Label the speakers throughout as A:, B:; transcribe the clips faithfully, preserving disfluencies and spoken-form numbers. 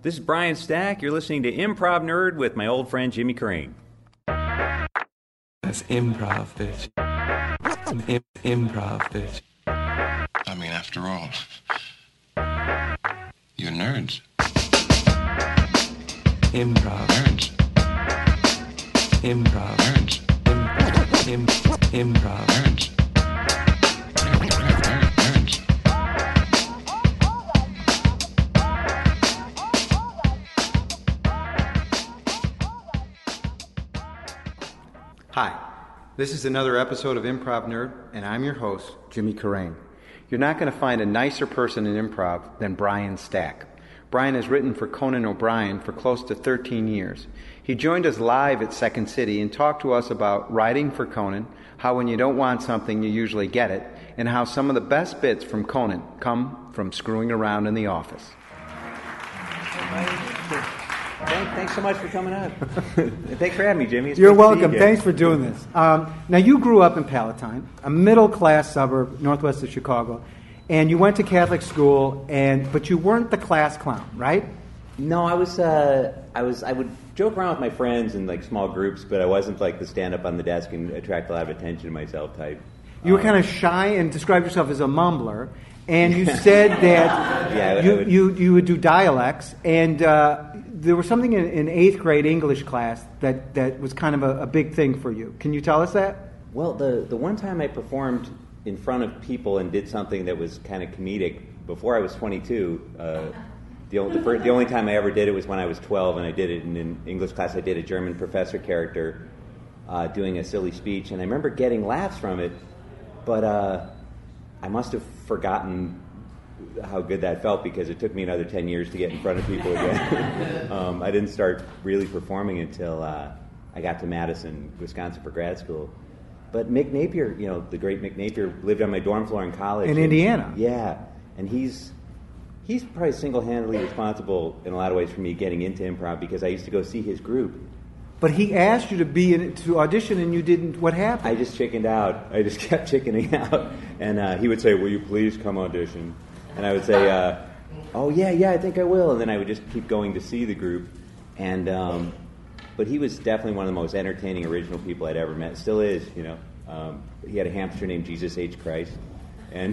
A: This is Brian Stack. You're listening to Improv Nerd with my old friend Jimmy Crane.
B: That's improv, bitch. Im- improv, bitch.
C: I mean, after all, you're nerds.
B: Improv.
C: Nerds.
B: Improv.
C: Nerds.
B: Im- im- improv.
C: Nerds. Nerd, nerd, nerd, nerds.
D: Hi, this is another episode of Improv Nerd, and I'm your host, Jimmy Carrane. You're not going to find a nicer person in improv than Brian Stack. Brian has written for Conan O'Brien for close to thirteen years. He joined us live at Second City and talked to us about writing for Conan, how when you don't want something, you usually get it, and how some of the best bits from Conan come from screwing around in the office.
A: Thanks, thanks so much for coming on. Thanks for having me, Jimmy. It's
E: You're
A: great to see
E: welcome.
A: you.
E: Thanks for doing this. Um, now, you grew up in Palatine, a middle-class suburb northwest of Chicago, and you went to Catholic school, and but you weren't the class clown, right?
A: No, I was. Uh, I was. I would joke around with my friends in like small groups, but I wasn't like the stand up on the desk and attract a lot of attention to myself type.
E: You were
A: Um,
E: kind of shy and described yourself as a mumbler, and you said that
A: Yeah, I
E: you,
A: would-
E: you you would do dialects, and uh, there was something in, in eighth grade English class that, that was kind of a, a big thing for you. Can you tell us that?
A: Well, the the one time I performed in front of people and did something that was kind of comedic before I was twenty-two. Uh, the, only, the, first, the only time I ever did it was when I was twelve, and I did it in an English class. I did a German professor character uh, doing a silly speech, and I remember getting laughs from it, but uh, I must have forgotten how good that felt because it took me another ten years to get in front of people again. um, I didn't start really performing until uh, I got to Madison, Wisconsin for grad school. But Mick Napier, you know, the great Mick Napier, lived on my dorm floor in college.
E: In
A: and,
E: Indiana.
A: Yeah, and he's he's probably single-handedly responsible in a lot of ways for me getting into improv because I used to go see his group.
E: But he asked you to be in, to audition, and you didn't. What happened?
A: I just chickened out. I just kept chickening out. And uh, he would say, will you please come audition? And I would say, uh, oh, yeah, yeah, I think I will. And then I would just keep going to see the group. And um, but he was definitely one of the most entertaining, original people I'd ever met. Still is, you know. Um, he had a hamster named Jesus H. Christ. And,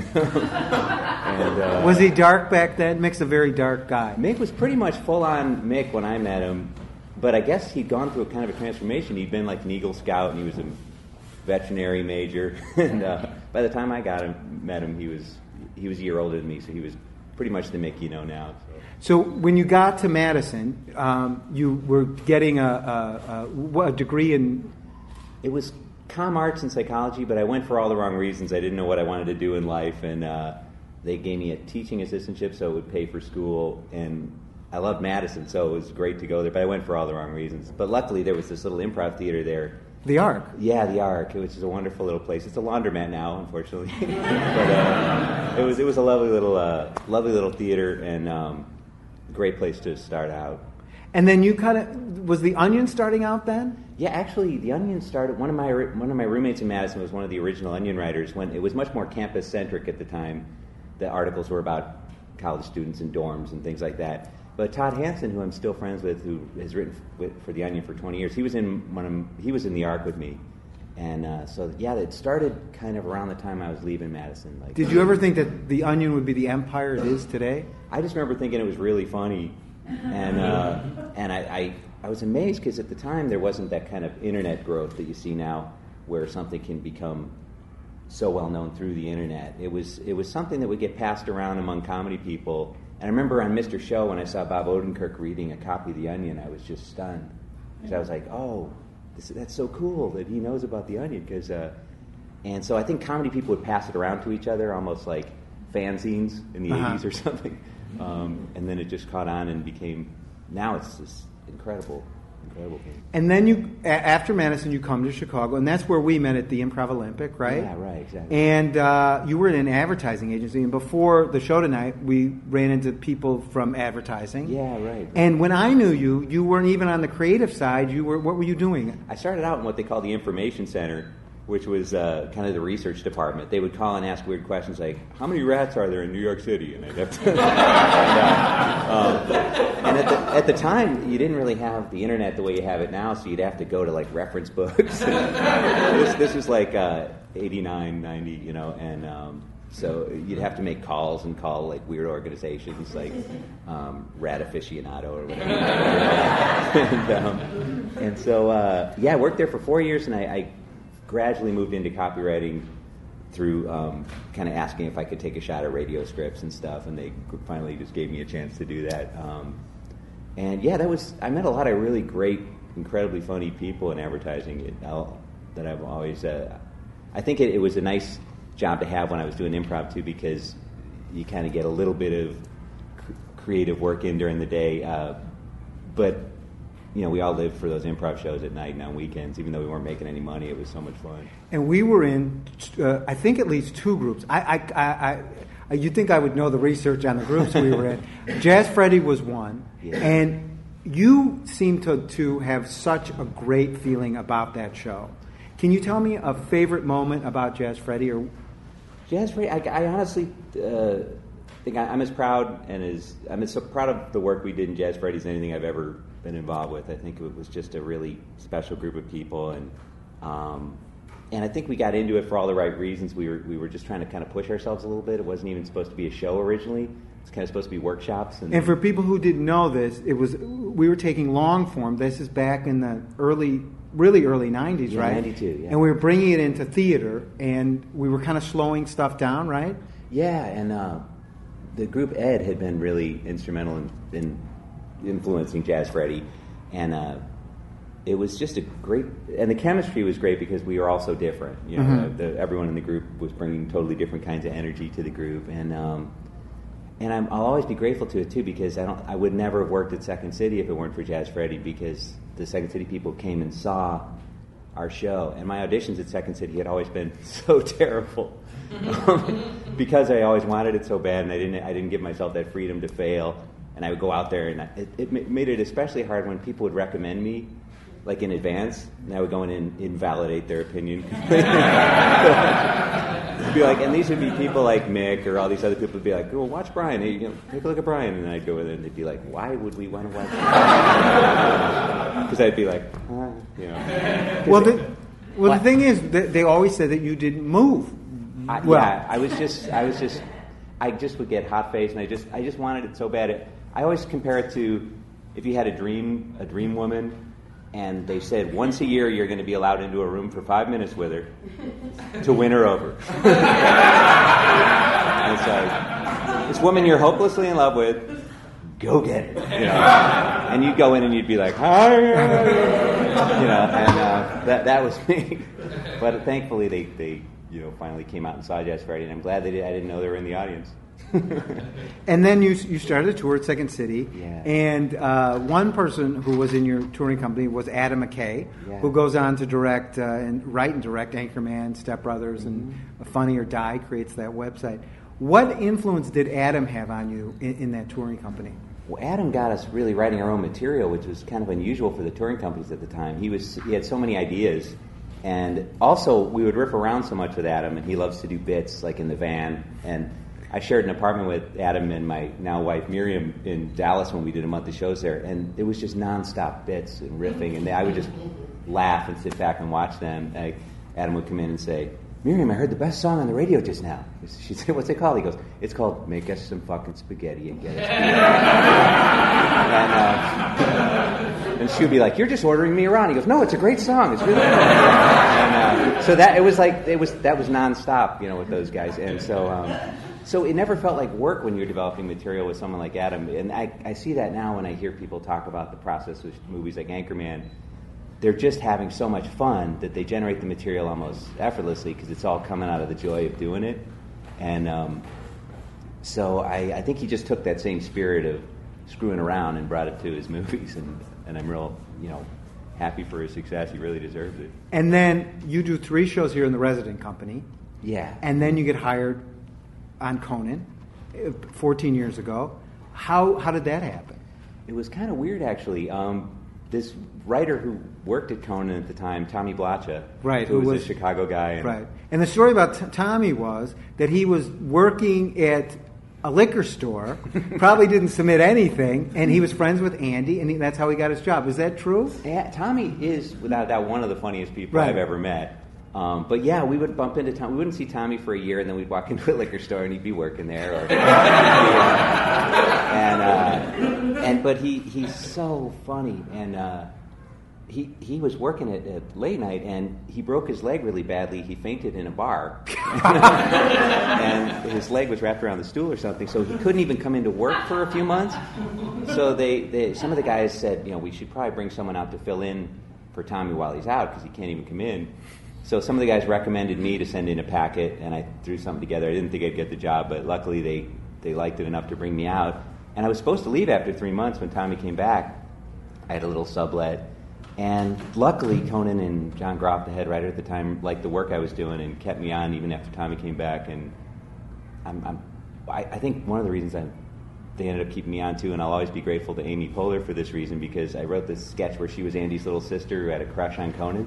A: and uh,
E: Was he dark back then? Mick's a very dark guy.
A: Mick was pretty much full-on Mick when I met him. But I guess he'd gone through a kind of a transformation. He'd been like an Eagle Scout, and he was a veterinary major. and uh, by the time I got him, met him, he was he was a year older than me, so he was pretty much the Mick you know now. So.
E: So when you got to Madison, um, you were getting a, a, a, a degree in...
A: It was comm arts and psychology, but I went for all the wrong reasons. I didn't know what I wanted to do in life, and uh, they gave me a teaching assistantship, so it would pay for school, and I loved Madison, so it was great to go there, but I went for all the wrong reasons. But luckily, there was this little improv theater there.
E: The Ark.
A: Yeah, the Ark, which is a wonderful little place. It's a laundromat now, unfortunately. but uh, it was it was a lovely little uh, lovely little theater and um, great place to start out.
E: And then you kind of... Was The Onion starting out then?
A: Yeah, actually, the Onion started. One of my one of my roommates in Madison was one of the original Onion writers. When it was much more campus centric at the time, the articles were about college students and dorms and things like that. But Todd Hansen, who I'm still friends with, who has written f- for The Onion for twenty years, he was in one of, he was in the Ark with me, and uh, so yeah, it started kind of around the time I was leaving Madison. Like,
E: Did you ever think that The Onion would be the empire it is today?
A: I just remember thinking it was really funny, and uh, and I, I I was amazed because at the time there wasn't that kind of internet growth that you see now, where something can become so well known through the internet. It was it was something that would get passed around among comedy people. And I remember on Mister Show when I saw Bob Odenkirk reading a copy of The Onion, I was just stunned because I was like, oh, this, that's so cool that he knows about The Onion. Cause, uh, and so I think comedy people would pass it around to each other, almost like fanzines in the
E: Uh-huh.
A: eighties or something. Um, and then it just caught on and became, now it's this incredible, incredible thing.
E: And then you, a- after Madison, you come to Chicago, and that's where we met at the Improv Olympic, right?
A: Yeah, right, exactly.
E: And uh, you were in an advertising agency, and before the show tonight, we ran into people from advertising.
A: Yeah, right.
E: And when I knew you, you weren't even on the creative side. You were. What were you doing?
A: I started out in what they call the Information Center, which was uh, kind of the research department. They would call and ask weird questions like, how many rats are there in New York City? And I'd have to... and, uh, um, and at the, at the time, you didn't really have the internet the way you have it now, so you'd have to go to like reference books. this, this was like uh, eighty-nine, ninety, you know, and um, so you'd have to make calls and call like weird organizations like um, Rat Aficionado or whatever. and, um, and so, uh, yeah, I worked there for four years, and I, I gradually moved into copywriting through um, kind of asking if I could take a shot at radio scripts and stuff, and they finally just gave me a chance to do that. Um, and yeah, that was I met a lot of really great, incredibly funny people in advertising. It, I'll, that I've always, uh, I think it, it was a nice job to have when I was doing improv too, because you kind of get a little bit of cr- creative work in during the day, uh, but you know, we all lived for those improv shows at night and on weekends. Even though we weren't making any money, it was so much fun.
E: And we were in, uh, I think, at least two groups. I, I, I, I, you'd think I would know the research on the groups we were in. Jazz Freddy was one,
A: yeah.
E: And you seem to to have such a great feeling about that show. Can you tell me a favorite moment about Jazz Freddy? Or
A: Jazz Freddy, I, I honestly uh, think I, I'm as proud and as I'm as so proud of the work we did in Jazz Freddy as anything I've ever been involved with. I think it was just a really special group of people, and um, and I think we got into it for all the right reasons. We were we were just trying to kind of push ourselves a little bit. It wasn't even supposed to be a show originally. It's kind of supposed to be workshops. And,
E: and for people who didn't know this, it was we were taking long form. This is back in the early, really early nineties,
A: yeah,
E: right?
A: ninety-two, yeah.
E: And we were bringing it into theater, and we were kind of slowing stuff down, right?
A: Yeah, and uh, the group Ed had been really instrumental in, in influencing Jazz Freddy, and uh, it was just a great, and the chemistry was great because we were all so different. You know, mm-hmm. the, the, everyone in the group was bringing totally different kinds of energy to the group, and um, and I'm, I'll always be grateful to it too, because I don't, I would never have worked at Second City if it weren't for Jazz Freddy, because the Second City people came and saw our show, and my auditions at Second City had always been so terrible. um, because I always wanted it so bad, and I didn't, I didn't give myself that freedom to fail. And I would go out there, and I, it, it made it especially hard when people would recommend me, like in advance, and I would go in and invalidate their opinion. Be like, and these would be people like Mick or all these other people would be like, "Oh, watch Brian. Hey, you know, take a look at Brian." And I'd go in and they'd be like, "Why would we want to watch?" Because I'd be like, uh, you know.
E: Well, the, well, the thing is, that they always said that you didn't move.
A: I,
E: well,
A: yeah, I was just, I was just, I just would get hot faced, and I just, I just wanted it so bad. It, I always compare it to if you had a dream, a dream woman, and they said once a year you're going to be allowed into a room for five minutes with her to win her over. And it's like, this woman you're hopelessly in love with, go get it. You know? And you'd go in and you'd be like, hi, you know, and uh, that that was me. But thankfully they, they you know finally came out and saw Jazz Freddy, and I'm glad they did. I didn't know they were in the audience.
E: And then you you started a tour at Second City,
A: yeah.
E: and uh, one person who was in your touring company was Adam McKay,
A: yeah.
E: who goes on to direct uh, and write and direct Anchorman, Step Brothers,
A: mm-hmm.
E: and Funny or Die creates that website. What influence did Adam have on you in, in that touring company?
A: Well, Adam got us really writing our own material, which was kind of unusual for the touring companies at the time. He was he had so many ideas, and also we would riff around so much with Adam, and he loves to do bits like in the van. And I shared an apartment with Adam and my now wife Miriam in Dallas when we did a month of shows there, and it was just nonstop bits and riffing, and I would just laugh and sit back and watch them. Like, Adam would come in and say, "Miriam, I heard the best song on the radio just now." She said, "What's it called?" He goes, "It's called Make Us Some Fucking Spaghetti and Get Us and, uh, and she would be like, "You're just ordering me around." He goes, "No, it's a great song. It's really good." And uh, so that it was like it was that was nonstop, you know, with those guys. And so um, so it never felt like work when you're developing material with someone like Adam. And I, I see that now when I hear people talk about the process with movies like Anchorman. They're just having so much fun that they generate the material almost effortlessly because it's all coming out of the joy of doing it. And um, so I, I think he just took that same spirit of screwing around and brought it to his movies. And, and I'm real, you know, happy for his success. He really deserves it.
E: And then you do three shows here in the Resident Company.
A: Yeah.
E: And then you get hired on Conan fourteen years ago. How how did that happen?
A: It was kind of weird, actually. Um, this writer who worked at Conan at the time, Tommy Blacha,
E: right,
A: who,
E: who
A: was,
E: was
A: a Chicago guy. And
E: right. And the story about t- Tommy was that he was working at a liquor store, probably didn't submit anything, and he was friends with Andy, and he, that's how he got his job. Is that true?
A: Yeah, Tommy is, without a doubt, one of the funniest people
E: Right.
A: I've ever met. Um, but yeah, we would bump into Tommy. We wouldn't see Tommy for a year, and then we'd walk into a liquor store, and he'd be working there. Or, and uh, and but he he's so funny, and uh, he he was working at, at late night, and he broke his leg really badly. He fainted in a bar, and his leg was wrapped around the stool or something, so he couldn't even come into work for a few months. So they, they some of the guys said, you know, we should probably bring someone out to fill in for Tommy while he's out because he can't even come in. So some of the guys recommended me to send in a packet, and I threw something together. I didn't think I'd get the job, but luckily they, they liked it enough to bring me out. And I was supposed to leave after three months when Tommy came back. I had a little sublet. And luckily, Conan and John Groff, the head writer at the time, liked the work I was doing and kept me on even after Tommy came back. And I'm, I'm, I, I think one of the reasons I, they ended up keeping me on, too, and I'll always be grateful to Amy Poehler for this reason, because I wrote this sketch where she was Andy's little sister who had a crush on Conan.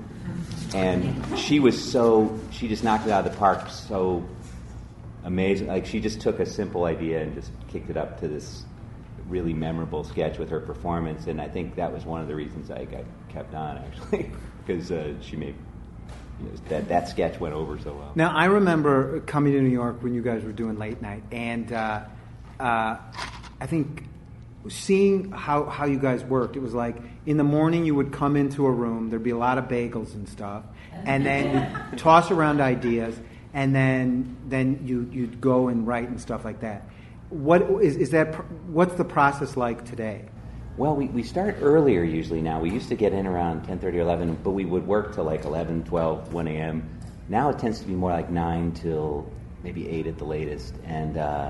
A: And she was so, she just knocked it out of the park so amazing. Like, she just took a simple idea and just kicked it up to this really memorable sketch with her performance, and I think that was one of the reasons I got kept on, actually, because uh, she made, you know, that, that sketch went over so well.
E: Now, I remember coming to New York when you guys were doing late night, and uh, uh, I think seeing how, how you guys worked, it was like in the morning you would come into a room, there'd be a lot of bagels and stuff, and then you'd toss around ideas, and then then you, you'd go and write and stuff like that. What is, is that? What's the process like today?
A: Well, we, we start earlier usually now. We used to get in around ten thirty or eleven, but we would work till like eleven, twelve, one a.m. Now it tends to be more like nine till maybe eight at the latest. And uh,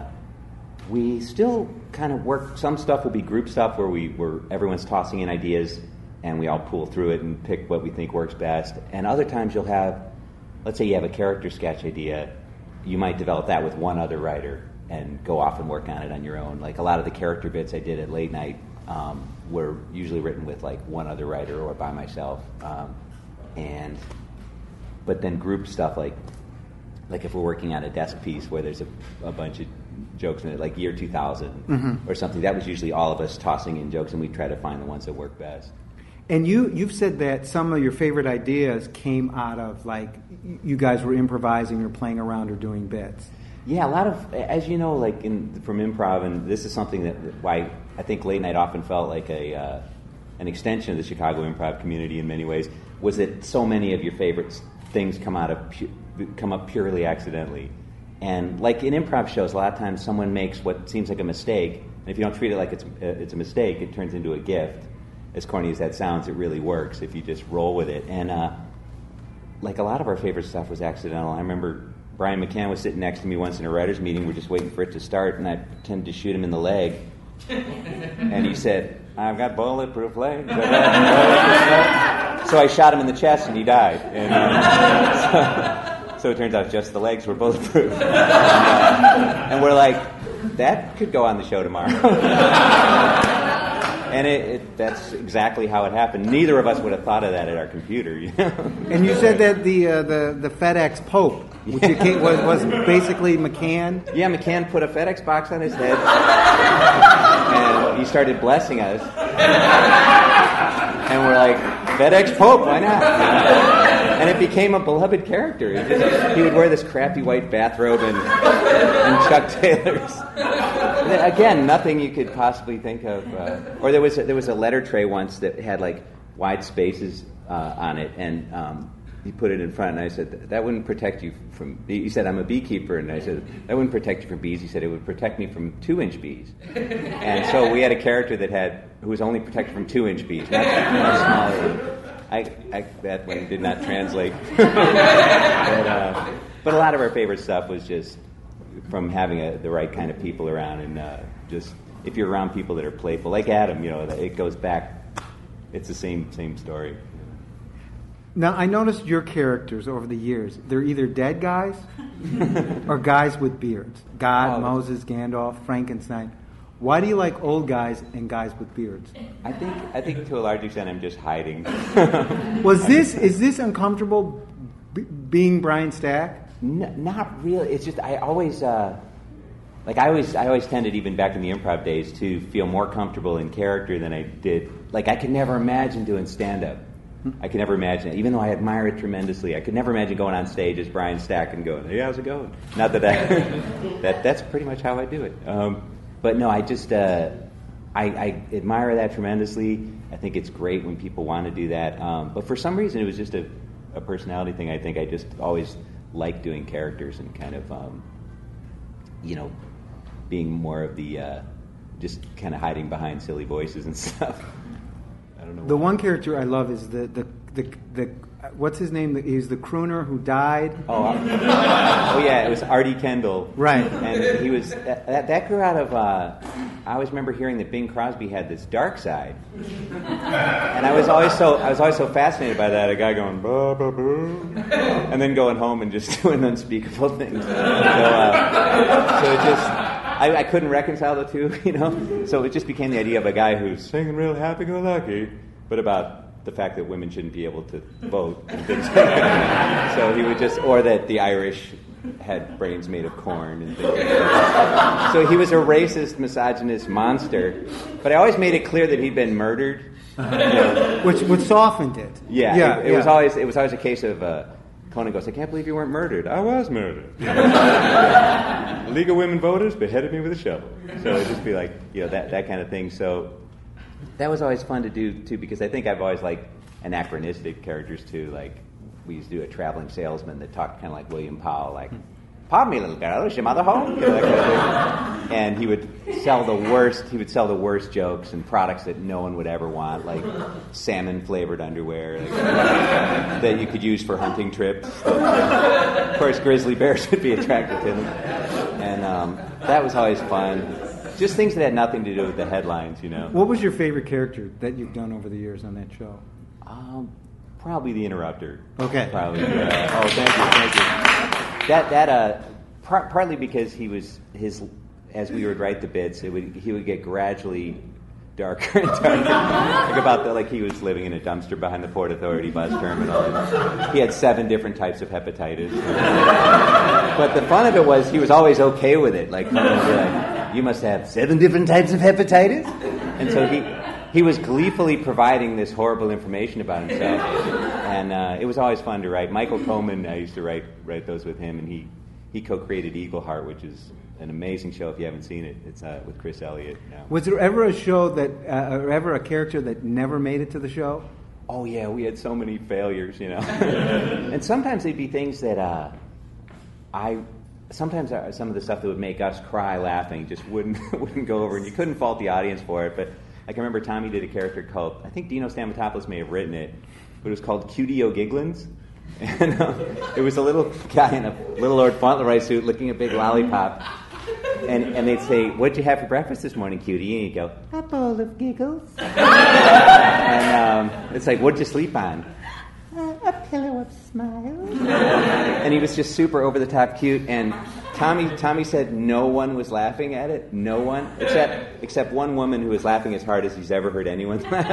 A: we still kind of work. Some stuff will be group stuff where we where everyone's tossing in ideas and we all pool through it and pick what we think works best. And other times you'll have, let's say you have a character sketch idea, you might develop that with one other writer and go off and work on it on your own. Like a lot of the character bits I did at late night um, were usually written with like one other writer or by myself. Um, and but then group stuff, like like if we're working on a desk piece where there's a, a bunch of jokes in it, like year two thousand mm-hmm. or something, that was usually all of us tossing in jokes, and we try to find the ones that work best.
E: And you, you've said that some of your favorite ideas came out of, like, you guys were improvising or playing around or doing bits.
A: Yeah, a lot of, as you know, like in, from improv, and this is something that why I think late night often felt like a uh, an extension of the Chicago improv community in many ways, was that so many of your favorite things come out of pu- come up purely accidentally. And like in improv shows, a lot of times someone makes what seems like a mistake, and if you don't treat it like it's uh, it's a mistake, it turns into a gift. As corny as that sounds, it really works if you just roll with it. And uh, like a lot of our favorite stuff was accidental. I remember Brian McCann was sitting next to me once in a writer's meeting. We're just waiting for it to start, and I pretended to shoot him in the leg. And he said, "I've got bulletproof legs." So I shot him in the chest, and he died. And, uh, so, so it turns out just the legs were bulletproof. And, uh, and we're like, that could go on the show tomorrow. And it, it, that's exactly how it happened. Neither of us would have thought of that at our computer. You know?
E: And you said that the uh, the, the FedEx Pope, which you came, was, was basically McCann?
A: Yeah, McCann put a FedEx box on his head, and he started blessing us. And we're like, FedEx Pope, why not? And it became a beloved character. He, just, he would wear this crappy white bathrobe and, and Chuck Taylors. Again, nothing you could possibly think of. Uh, or there was a, there was a letter tray once that had like wide spaces uh, on it, and um, he put it in front. And I said, "That wouldn't protect you from." He said, "I'm a beekeeper," and I said, "That wouldn't protect you from bees." He said, "It would protect me from two-inch bees." And so we had a character that had who was only protected from two-inch bees, not, not smaller. I, I, that one did not translate. but, uh, but a lot of our favorite stuff was just from having a, the right kind of people around, and uh, just if you're around people that are playful, like Adam, you know, it goes back. It's the same same story.
E: Now, I noticed your characters over the years. They're either dead guys or guys with beards. God,
A: Oh.
E: Moses, Gandalf, Frankenstein. Why do you like old guys and guys with beards?
A: I think I think to a large extent I'm just hiding.
E: Was this is this uncomfortable b- being Brian Stack?
A: N- not really. It's just I always uh, like I always, I always tended, even back in the improv days, to feel more comfortable in character than I did. Like I could never imagine doing stand-up. I could never imagine it, even though I admire it tremendously. I could never imagine going on stage as Brian Stack and going, "Hey, how's it going?" Not that that, that that's pretty much how I do it. Um, but no, I just uh, I, I admire that tremendously. I think it's great when people want to do that. Um, but for some reason, it was just a, a personality thing. I think I just always liked doing characters and kind of, um, you know, being more of the uh, just kind of hiding behind silly voices and stuff. I don't know.
E: The one character I love is the the the, the what's his name? He's the crooner who died.
A: Oh, uh, oh yeah, it was Artie Kendall.
E: Right.
A: And he was that, that, that grew out of. Uh, I always remember hearing that Bing Crosby had this dark side, and I was always so I was always so fascinated by that. A guy going ba ba boo, and then going home and just doing unspeakable things. So, uh, so it just. I, I couldn't reconcile the two, you know. So it just became the idea of a guy who's singing real happy-go-lucky, but about the fact that women shouldn't be able to vote and things like that. So he would just, or that the Irish had brains made of corn and things like that. So he was a racist, misogynist monster. But I always made it clear that he'd been murdered,
E: Uh-huh.
A: you know.
E: which which softened it.
A: Yeah,
E: yeah.
A: it, it
E: yeah.
A: was always it was always a case of. Uh, Conan goes, "I can't believe you weren't murdered." I was murdered. League of Women Voters beheaded me with a shovel. So it'd just be like, you know, that, that kind of thing. So that was always fun to do, too, because I think I've always liked anachronistic characters, too. Like, we used to do a traveling salesman that talked kind of like William Powell, like, "Pardon me, little girl, is your mother home?" You know, that kind of thing. And he would sell the worst, he would sell the worst jokes and products that no one would ever want, like salmon-flavored underwear like, that you could use for hunting trips. Of course, grizzly bears would be attracted to them. And um, that was always fun. Just things that had nothing to do with the headlines, you know.
E: What was your favorite character that you've done over the years on that show?
A: Um, probably the Interrupter.
E: Okay.
A: Probably. Uh, oh, thank you, thank you. That that uh, par- partly because he was his, as we would write the bits, it would he would get gradually darker and darker. Like about the, like he was living in a dumpster behind the Port Authority bus terminal. And he had seven different types of hepatitis. But the fun of it was he was always okay with it. Like, like you must have seven different types of hepatitis, and so he. He was gleefully providing this horrible information about himself, and uh, it was always fun to write. Michael Coleman, I used to write write those with him, and he, he co-created Eagle Heart, which is an amazing show if you haven't seen it. It's uh, with Chris Elliott now.
E: Was there ever a show that, uh, or ever a character that never made it to the show?
A: Oh yeah, we had so many failures, you know. And sometimes they'd be things that uh, I. Sometimes uh, some of the stuff that would make us cry laughing just wouldn't wouldn't go over, and you couldn't fault the audience for it, but. I can remember Tommy did a character called, I think Dino Stamatopoulos may have written it, but it was called Cutie O'Gigglins. And uh, it was a little guy in a Little Lord Fauntleroy suit looking at Big Lollipop. And and they'd say, "What'd you have for breakfast this morning, Cutie?" And he'd go, "A bowl of giggles." And um, it's like, "What'd you sleep on?" A pillow of smiles. And he was just super over the top cute. And Tommy Tommy said no one was laughing at it. No one, except except one woman who was laughing as hard as he's ever heard anyone laugh.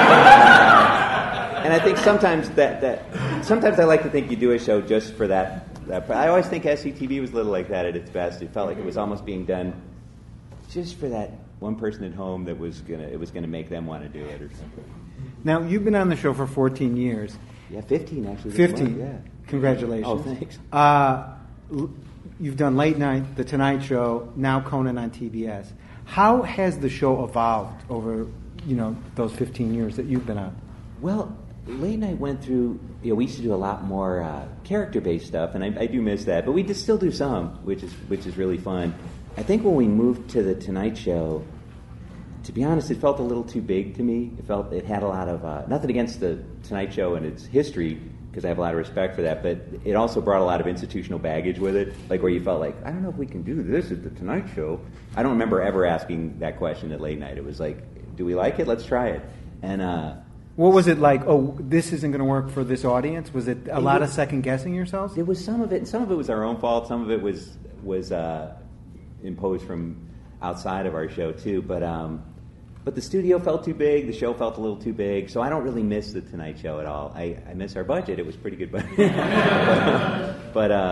A: And I think sometimes that that sometimes I like to think you do a show just for that. that I always think S C T V was a little like that at its best. It felt like it was almost being done just for that one person at home that was gonna it was gonna make them want to do it or something.
E: Now you've been on the show for fourteen years.
A: Yeah, fifteen actually.
E: Fifteen.
A: Yeah.
E: Congratulations.
A: Oh, thanks.
E: Uh, l- you've done Late Night, The Tonight Show, now Conan on T B S. How has the show evolved over, you know, those fifteen years that you've been on?
A: Well, Late Night went through. You know, we used to do a lot more uh, character-based stuff, and I, I do miss that. But we just still do some, which is which is really fun. I think when we moved to The Tonight Show, to be honest, it felt a little too big to me. It felt it had a lot of uh, nothing against the Tonight Show and its history, because I have a lot of respect for that. But it also brought a lot of institutional baggage with it, like where you felt like, I don't know if we can do this at the Tonight Show. I don't remember ever asking that question at Late Night. It was like, do we like it? Let's try it. And uh,
E: what was it like? Oh, this isn't going to work for this audience. Was it a
A: it
E: lot
A: was,
E: of second guessing yourselves?
A: There was some of it, and some of it was our own fault. Some of it was was uh, imposed from outside of our show too. But um, but the studio felt too big. The show felt a little too big. So I don't really miss the Tonight Show at all. I, I miss our budget. It was pretty good budget. but but uh,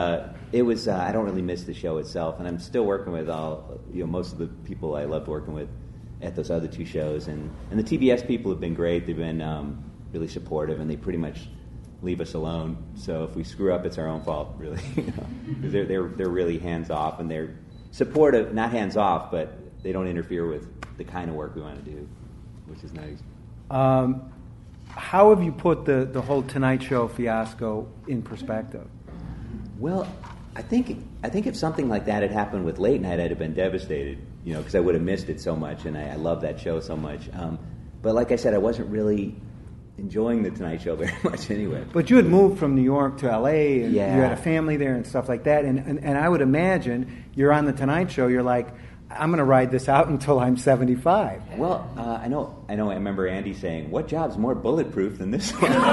A: it was. Uh, I don't really miss the show itself, and I'm still working with all you know most of the people I loved working with at those other two shows, and and the T B S people have been great. They've been um, really supportive, and they pretty much leave us alone. So if we screw up, it's our own fault, really. You know? 'Cause they're they're they're really hands off, and they're supportive, not hands off, but they don't interfere with the kind of work we want to do, which is nice.
E: Um, how have you put the, the whole Tonight Show fiasco in perspective?
A: Well, I think I think if something like that had happened with Late Night, I'd have been devastated, you know, because I would have missed it so much, and I, I love that show so much. Um, but like I said, I wasn't really enjoying the Tonight Show very much anyway.
E: But you had moved from New York to L A, and
A: Yeah.
E: you had a family there and stuff like that. And, and, and I would imagine you're on the Tonight Show, you're like, I'm going to ride this out until I'm seventy-five.
A: Well, uh, I know, I know. I remember Andy saying, "What job's more bulletproof than this one?" and,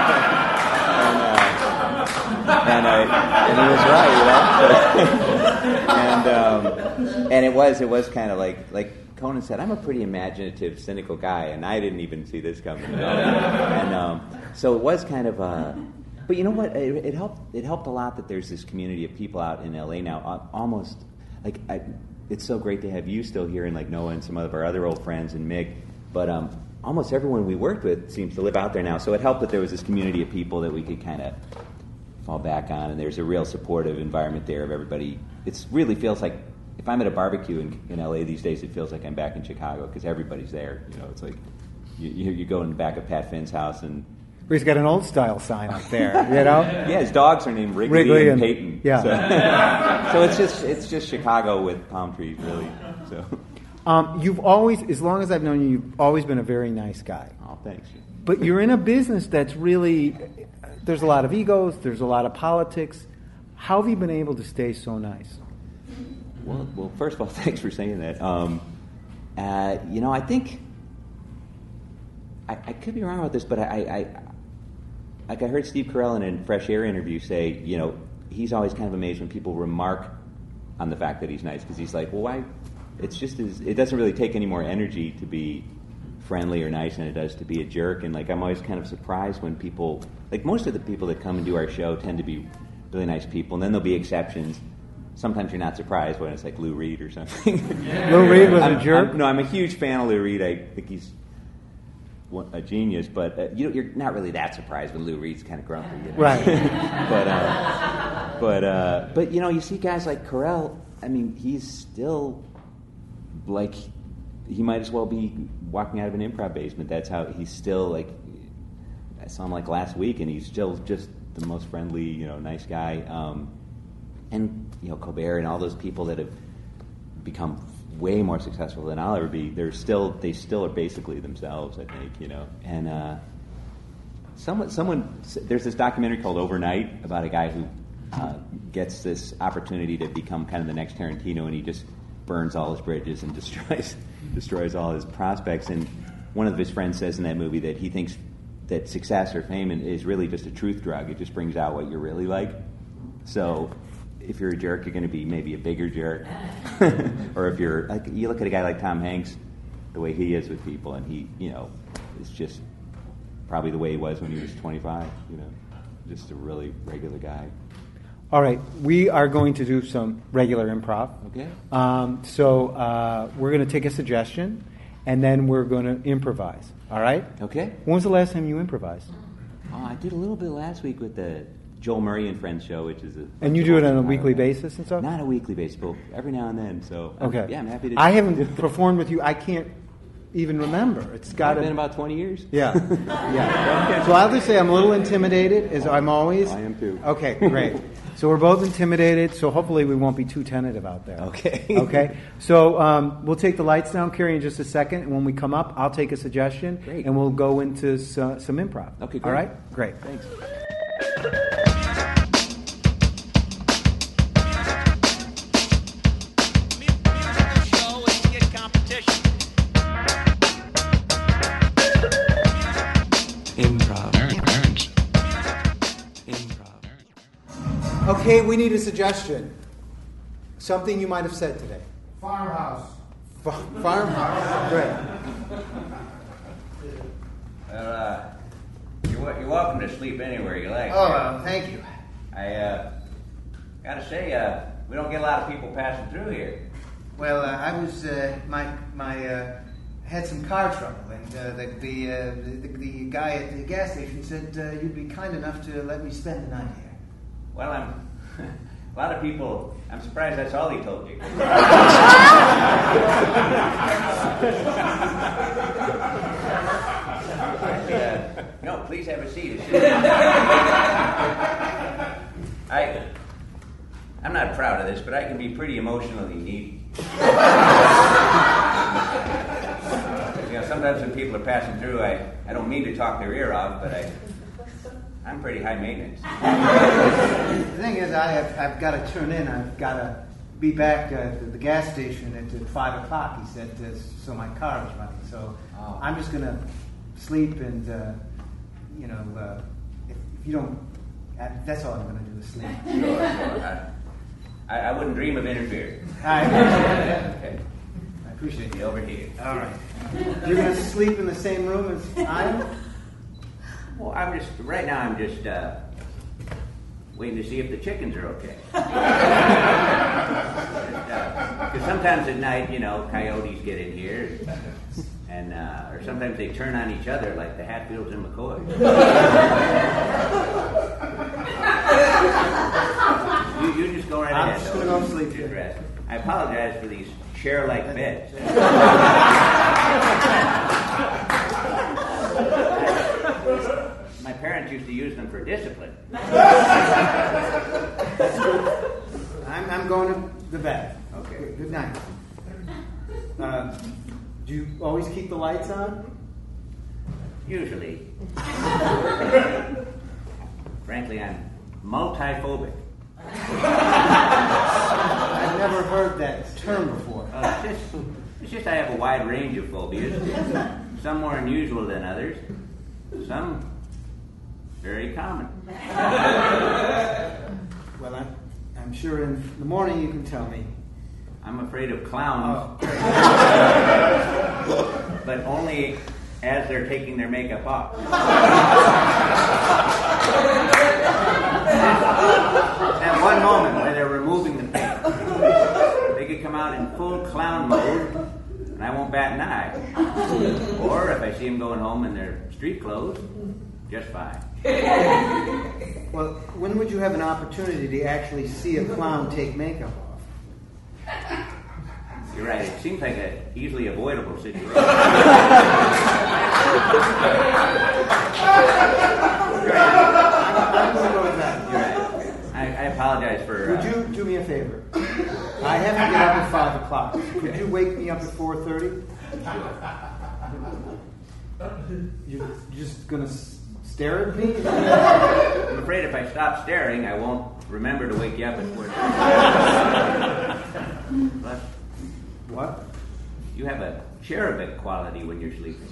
A: uh, and, uh, and he was right, you know. and um, and it was, it was kind of like like Conan said. I'm a pretty imaginative, cynical guy, and I didn't even see this coming. You know? And um, so it was kind of. Uh, but you know what? It, it helped. It helped a lot that there's this community of people out in L A now. Uh, almost like I. It's so great to have you still here, and like Noah and some of our other old friends and Mick. But um, almost everyone we worked with seems to live out there now. So it helped that there was this community of people that we could kind of fall back on, and there's a real supportive environment there of everybody. It really feels like if I'm at a barbecue in, in L A these days, it feels like I'm back in Chicago because everybody's there. You know, it's like you, you, you go in the back of Pat Finn's house and.
E: He's got an old style sign up there, you know?
A: Yeah, his dogs are named Wrigley,
E: Wrigley
A: and,
E: and-
A: Peyton.
E: yeah.
A: So, so it's just it's just Chicago with palm trees, really. So.
E: Um, you've always, as long as I've known you, you've always been a very nice guy.
A: Oh, thanks.
E: But you're in a business that's really, there's a lot of egos, there's a lot of politics. How have you been able to stay so nice?
A: Well, well, first of all, thanks for saying that. Um, uh, you know, I think I, I could be wrong about this, but I, I, like I heard Steve Carell in a Fresh Air interview say, you know, he's always kind of amazed when people remark on the fact that he's nice because he's like, well, why? It's just as it doesn't really take any more energy to be friendly or nice than it does to be a jerk. And like I'm always kind of surprised when people, like most of the people that come and do our show tend to be really nice people, and then there'll be exceptions. Sometimes you're not surprised when it's like Lou Reed or something.
E: Lou Reed was
A: I'm,
E: a jerk?
A: I'm, no, I'm a huge fan of Lou Reed. I think he's a genius, but uh, you know, you're not really that surprised when Lou Reed's kind of grumpy, you know?
E: Right?
A: but uh, but uh, but you know, you see guys like Carell. I mean, he's still like he might as well be walking out of an improv basement. That's how he's still like. I saw him like last week, and he's still just the most friendly, you know, nice guy. Um, and you know, Colbert and all those people that have become way more successful than I'll ever be. They're still, they still are basically themselves, I think, you know. And uh, someone, someone, there's this documentary called Overnight about a guy who uh, gets this opportunity to become kind of the next Tarantino, and he just burns all his bridges and destroys, destroys all his prospects. And one of his friends says in that movie that he thinks that success or fame is really just a truth drug. It just brings out what you're really like. So if you're a jerk, you're going to be maybe a bigger jerk. Or if you're, like, you look at a guy like Tom Hanks, the way he is with people, and he, you know, is just probably the way he was when he was twenty-five, you know, just a really regular guy.
E: All right, we are going to do some regular improv.
A: Okay.
E: Um, so uh, we're going to take a suggestion, and then we're going to improvise. All right?
A: Okay.
E: When was the last time you improvised?
A: Oh, I did a little bit last week with the Joel Murray and Friends show, which is a...
E: And you do it on a weekly basis and stuff?
A: Not a weekly basis, but every now and then, so... I'm-
E: Okay.
A: yeah, I'm happy to...
E: I haven't performed with you. I can't even remember. It's got
A: It's been
E: to...
A: about twenty years.
E: Yeah, yeah. So I'll just say I'm a little intimidated, as I'm always.
A: I am too.
E: Okay, great. So we're both intimidated, so hopefully we won't be too tentative out there.
A: Okay.
E: Okay. So um, we'll take the lights down, Carrie, in just a second. And when we come up, I'll take a suggestion,
A: Great.
E: and we'll go into some, some improv.
A: Okay, great.
E: All right? Great.
A: Thanks.
B: Improv.
C: Nerds.
B: Improv.
E: Okay, we need a suggestion. Something you might have said today.
F: Farmhouse.
E: Fa- farmhouse. Great.
G: Well, uh, you're, wel- you're welcome to sleep anywhere you like.
F: Oh, uh, thank you.
G: I, uh,
F: Gotta say, uh, we don't get a lot of people passing through here.
G: Well, uh, I was uh, my my uh, had some car trouble, and uh, the the, uh, the the guy at the gas station said uh, you'd be kind enough to let me spend the night here.
F: Well, I'm a lot of people. I'm surprised that's all he told you. uh, no, please have a seat. I, I'm not proud of this, but I can be pretty emotionally needy. You know, sometimes when people are passing through, I, I don't mean to talk their ear off, but I, I'm pretty high maintenance.
G: The thing is, I have I've got to turn in. I've got to be back uh, at the gas station at uh, five o'clock. He said, uh, so my car is running. So
F: Oh.
G: I'm just gonna sleep, and uh, you know, uh, if, if you don't, uh, that's all I'm gonna do is sleep.
F: Sure, sure. I, I wouldn't dream of interfering.
G: I appreciate it.
F: Okay.
G: I appreciate
F: Be
G: it.
F: over here.
G: All right. You're gonna sleep in the same room as I am?
F: Well, I'm just right now. I'm just uh, waiting to see if the chickens are okay. Because uh, sometimes at night, you know, coyotes get in here, and uh, or sometimes they turn on each other like the Hatfields and McCoys. you, you just go right
G: I'm
F: ahead.
G: just
F: though.
G: gonna go sleep
F: Just
G: here.
F: rest. I apologize for these chair-like beds. My parents used to use them for discipline.
G: I'm, I'm going to the bed.
F: Okay.
G: Good night. Uh, do you always keep the lights on?
F: Usually. Frankly, I'm multiphobic.
G: I've never heard that term before.
F: Uh, it's, just, it's just I have a wide range of phobias. Some more unusual than others. Some very common.
G: Well, I'm, I'm sure in the morning you can tell me.
F: I'm afraid of clowns,
G: Oh,
F: but only as they're taking their makeup off. At one moment where they're removing the paint, they could come out in full clown mode, and I won't bat an eye. Or if I see them going home in their street clothes, just fine.
G: well, when would you have an opportunity to actually see a clown take makeup off?
F: You're right. It seems like an easily avoidable situation.
G: I'm, I'm going to go with that.
F: You're right. I, I apologize for.
G: Would
F: Uh,
G: you do me a favor? I have to get up at five o'clock. Could you wake me up at four thirty? You're just going to stare at me?
F: I'm afraid if I stop staring, I won't remember to wake you up at four thirty. Plus,
G: What?
F: you have a cherubic quality when you're sleeping.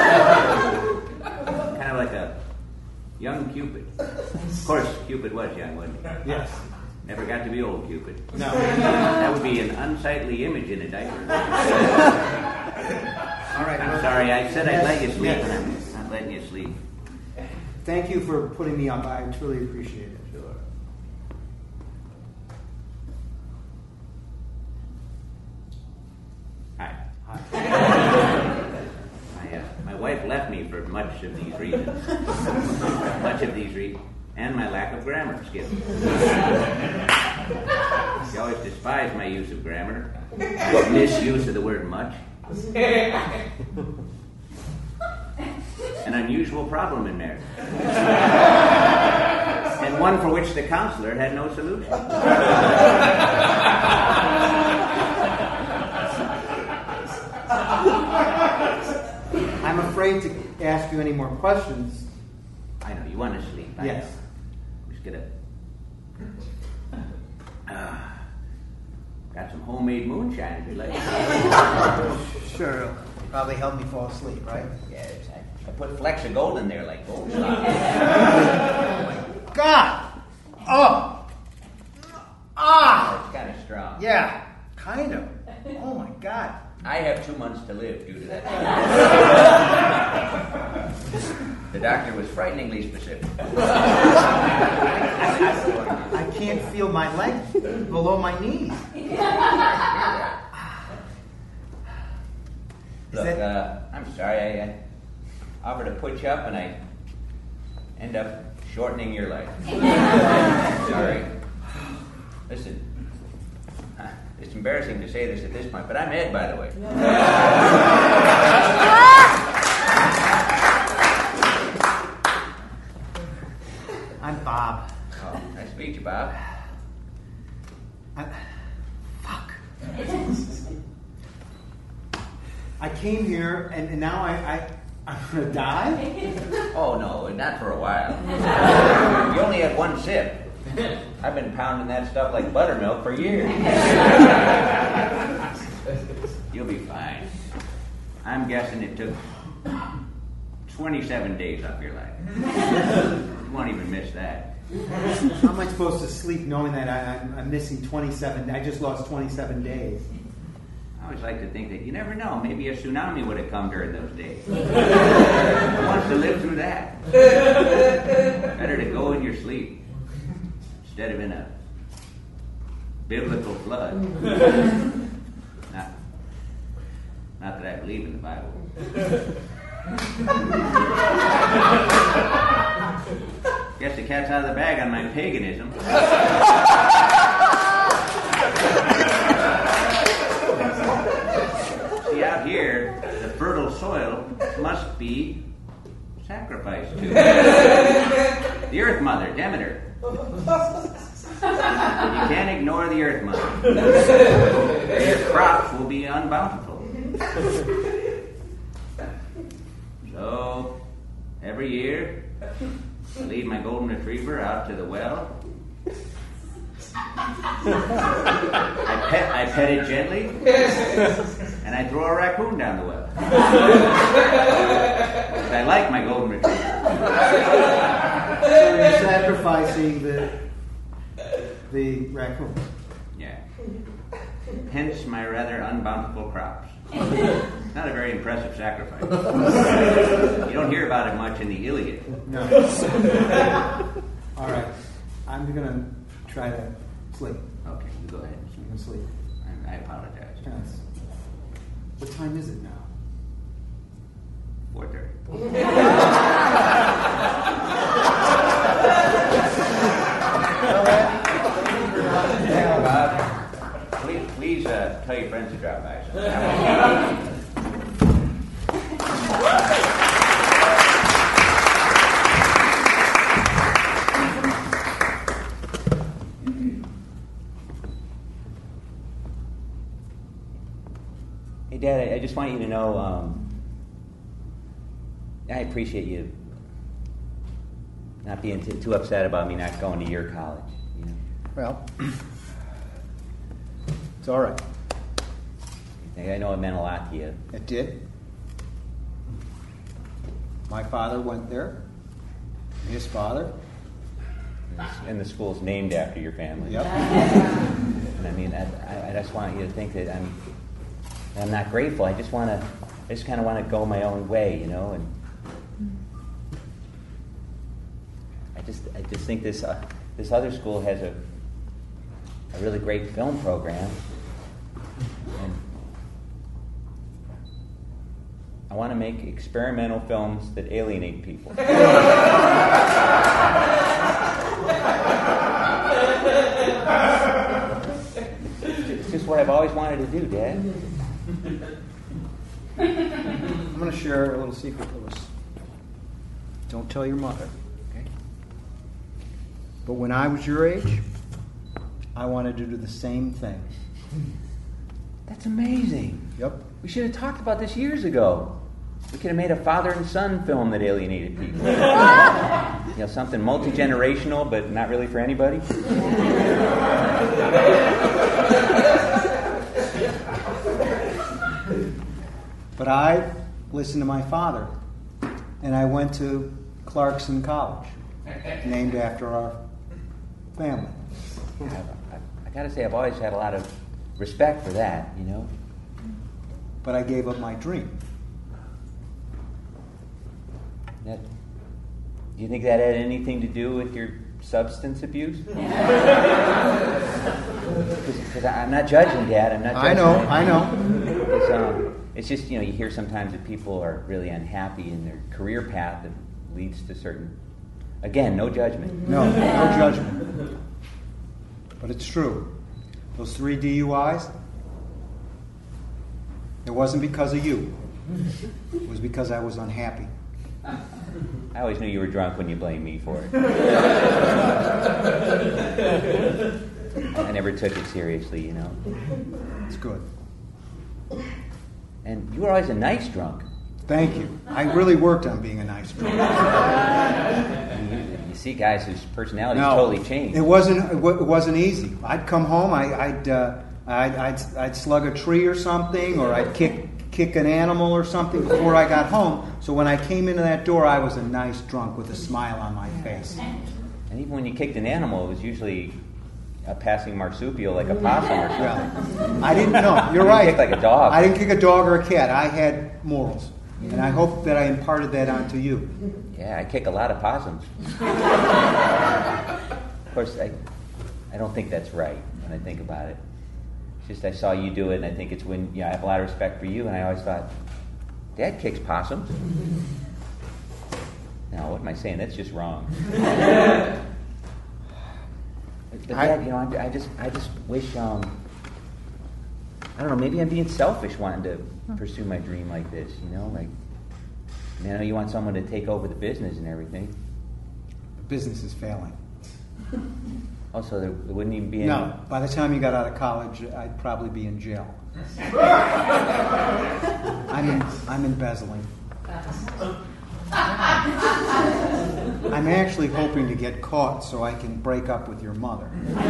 F: Kind of like a young Cupid. Of course, Cupid was young, wasn't he?
G: Yes.
F: Never got to be old Cupid.
G: No.
F: That would be an unsightly image in a diaper.
G: All right.
F: I'm
G: well,
F: sorry, I said I'd let you
G: yes,
F: sleep,
G: yes.
F: and I'm not letting you sleep.
G: Thank you for putting me up. I truly appreciate it.
F: Sure. Hi.
G: Hi.
F: My, uh, my wife left me for much of these reasons. much of these reasons. And my lack of grammar skills. She always despised my use of grammar. My misuse of the word much. An unusual problem in marriage. And one for which the counselor had no solution.
G: I'm afraid to ask you any more questions.
F: I know, you want to sleep. I
G: Yes.
F: know. Just get a... Uh, got some homemade moonshine if you like.
G: Sure, it'll probably help me fall asleep, right?
F: Yes, I, I put flecks of gold in there like gold.
G: God! Oh! Ah!
F: It's kind of strong.
G: Yeah, kind of. Oh my God.
F: I have two months to live due to that. The doctor was frighteningly specific.
G: I can't feel my leg below my knees.
F: Look,
G: that-
F: uh, I'm sorry. I uh, offered to put you up, and I end up shortening your life. Sorry. Listen, uh, it's embarrassing to say this at this point, but I'm Ed, by the way.
G: I'm Bob.
F: Oh, nice to meet you, Bob.
G: I, fuck.
E: I came here, and, and now I, I, I'm going to die?
F: Oh, no, not for a while. You only had one sip. I've been pounding that stuff like buttermilk for years. You'll be fine. I'm guessing it took twenty-seven days off your life. You won't even miss that.
E: How am I supposed to sleep knowing that I, I'm, I'm missing twenty-seven? I just lost twenty-seven days.
F: I always like to think that you never know. Maybe a tsunami would have come during those days. Who wants to live through that? Better to go in your sleep instead of in a biblical flood. Not, not that I believe in the Bible. Guess the cat's out of the bag on my paganism. See, out here, the fertile soil must be sacrificed to the Earth Mother, Demeter. You can't ignore the Earth Mother. Your crops will be unbountiful. So, every year, I lead my golden retriever out to the well. I pet, I pet it gently, and I throw a raccoon down the well. Because I like my golden retriever.
E: So you're sacrificing the the raccoon.
F: Yeah. Hence my rather unbountiful crops. Not a very impressive sacrifice. You don't hear about it much in the Iliad.
E: No. All right. I'm going to try to sleep.
F: Okay, you go ahead.
E: I'm going to sleep.
F: I, I apologize.
E: Yes. What time is it now?
F: four thirty. Bob, please, please uh, tell your friends to drop by. Hey, Dad, I, I just want you to know, um, I appreciate you not being too, too upset about me not going to your college. You know?
E: Well, it's all right.
F: I know it meant a lot to you.
E: It did. My father went there. His father.
A: And the school's named after your family.
E: Yep.
A: And I mean, I, I just want you to think that I'm, I'm not grateful. I just want to, I just kind of want to go my own way, you know. And I just, I just think this, uh, this other school has a, a really great film program, and I want to make experimental films that alienate people. It's just what I've always wanted to do, Dad.
E: I'm going to share a little secret with us. Don't tell your mother, okay? But when I was your age, I wanted to do the same thing.
A: That's amazing.
E: Yep.
A: We should have talked about this years ago. We could have made a father and son film that alienated people. You know, something multi-generational, but not really for anybody.
E: But I listened to my father, and I went to Clarkson College, named after our family.
A: I, I, I got to say, I've always had a lot of respect for that, you know.
E: But I gave up my dream.
A: That, do you think that had anything to do with your substance abuse? Because I'm not judging, Dad. I'm not judging.
D: I know,
A: it.
D: I know.
A: It's, um, it's just, you know, you hear sometimes that people are really unhappy in their career path that leads to certain... Again, no judgment.
D: No, no judgment. But it's true. Those three D U Is, it wasn't because of you. It was because I was unhappy.
A: I always knew you were drunk when you blamed me for it. I never took it seriously, you know.
D: It's good.
A: And you were always a nice drunk.
D: Thank you. I really worked on being a nice drunk.
A: You, you see guys whose personalities
D: No,
A: totally change.
D: It wasn't. It wa- it wasn't easy. I'd come home. I, I'd, uh, I'd, I'd, I'd slug a tree or something, or I'd kick kick an animal or something before I got home. So when I came into that door, I was a nice drunk with a smile on my face.
A: And even when you kicked an animal, it was usually a passing marsupial like a possum or something.
D: Well, I didn't know. You're
A: You
D: right.
A: kicked like a dog.
D: I didn't kick a dog or a cat. I had morals, and I hope that I imparted that onto you.
A: Yeah, I kick a lot of possums. Of course, I, I don't think that's right when I think about it. It's just I saw you do it, and I think it's when, you know, I have a lot of respect for you, and I always thought, Dad kicks possums. Now, what am I saying? That's just wrong. But Dad, you know, I, I just, I just wish, um, I don't know, maybe I'm being selfish wanting to pursue my dream like this, you know, like, I mean, I know you want someone to take over the business and everything.
D: The business is failing.
A: Oh, so there, there wouldn't even be any...
D: No, by the time you got out of college, I'd probably be in jail. I'm, in, I'm embezzling. I'm actually hoping to get caught so I can break up with your mother.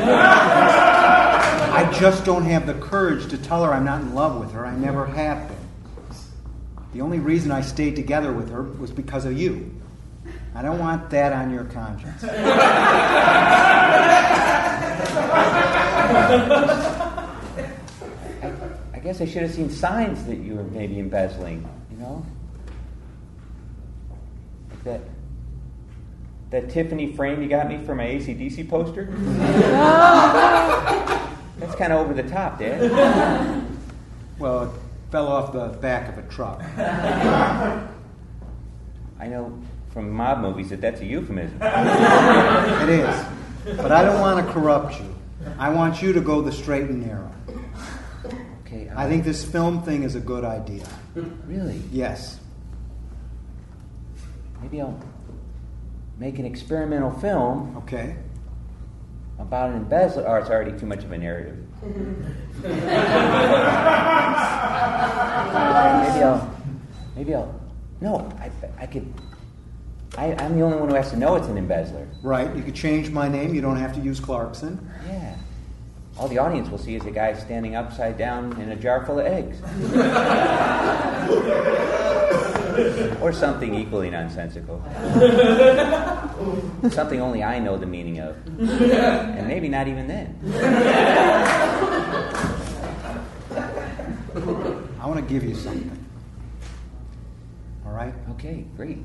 D: I just don't have the courage to tell her I'm not in love with her. I never have been. The only reason I stayed together with her was because of you. I don't want that on your conscience. I,
A: I guess I should have seen signs that you were maybe embezzling, you know? Like that, that Tiffany frame you got me for my A C D C poster? That's kind of over the top, Dad.
D: Well, it fell off the back of a truck.
A: I know from mob movies that that's a euphemism.
D: It is. But I don't want to corrupt you. I want you to go the straight and narrow.
A: Okay.
D: I think this film thing is a good idea.
A: Really?
D: Yes.
A: Maybe I'll make an experimental film
D: Okay.
A: about an embezzler. Or it's already too much of a narrative. maybe I'll. Maybe I'll. No, I, I could. I, I'm the only one who has to know it's an embezzler.
D: Right. You could change my name. You don't have to use Clarkson.
A: Yeah. All the audience will see is a guy standing upside down in a jar full of eggs. Or something equally nonsensical. Something only I know the meaning of. And maybe not even then.
D: I want to give you something. All right?
A: Okay, great.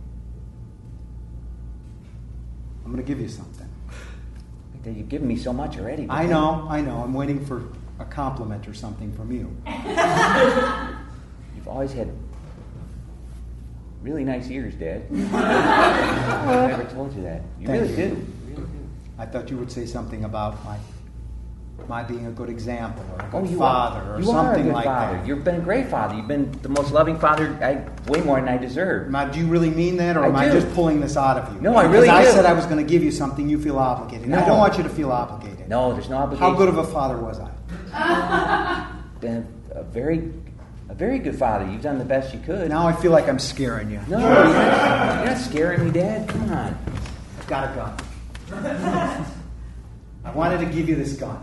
D: I'm going to give you something.
A: You've given me so much already.
D: I know, I know. I'm waiting for a compliment or something from you.
A: You've always had really nice ears, Dad. I never told you that. You
D: Thank
A: really
D: you.
A: do. You really do.
D: I thought you would say something about my my being a good example or a good
A: Oh, you
D: father
A: are.
D: or
A: You
D: something
A: are a good
D: like
A: father.
D: that.
A: You've been a great father. You've been the most loving father, I, way more than I deserve.
D: Now, do you really mean that, or
A: I
D: am I
A: do.
D: just pulling this out of you?
A: No, I really
D: Because I
A: do.
D: said I was going to give you something, you feel obligated. I
A: No.
D: don't want you to feel obligated.
A: No, there's no obligation.
D: How good of a father was I?
A: Been a very, a very good father. You've done the best you could.
D: Now I feel like I'm scaring you.
A: No, you're not, you're not scaring me, Dad. Come on.
D: I've got a gun. I wanted to give you this gun.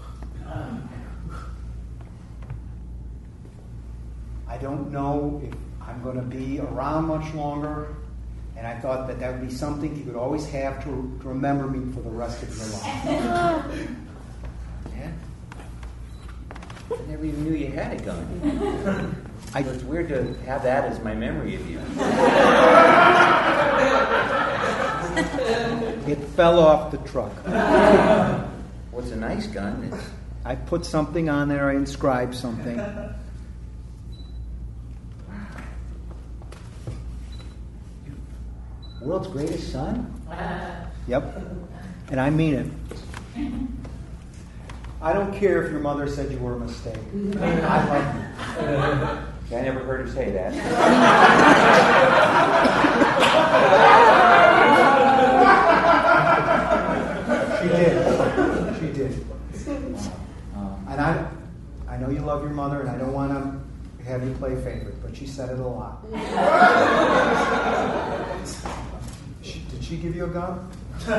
D: I don't know if I'm going to be around much longer, and I thought that that would be something you could always have to, to remember me for the rest of your life.
A: Dad? I never even knew you had a gun.
D: I,
A: It's weird to have that as my memory of you.
D: it,
E: fell off the truck.
F: What's a nice gun? It's
E: I put something on there. I inscribed something.
F: world's greatest son?
E: Yep. And I mean it. I don't care if your mother said you were a mistake. I love you.
F: See, I never heard her say that.
E: She did. She did. And I, I know you love your mother, and I don't want to have you play favorite, but she said it a lot. She, did she give you a gun?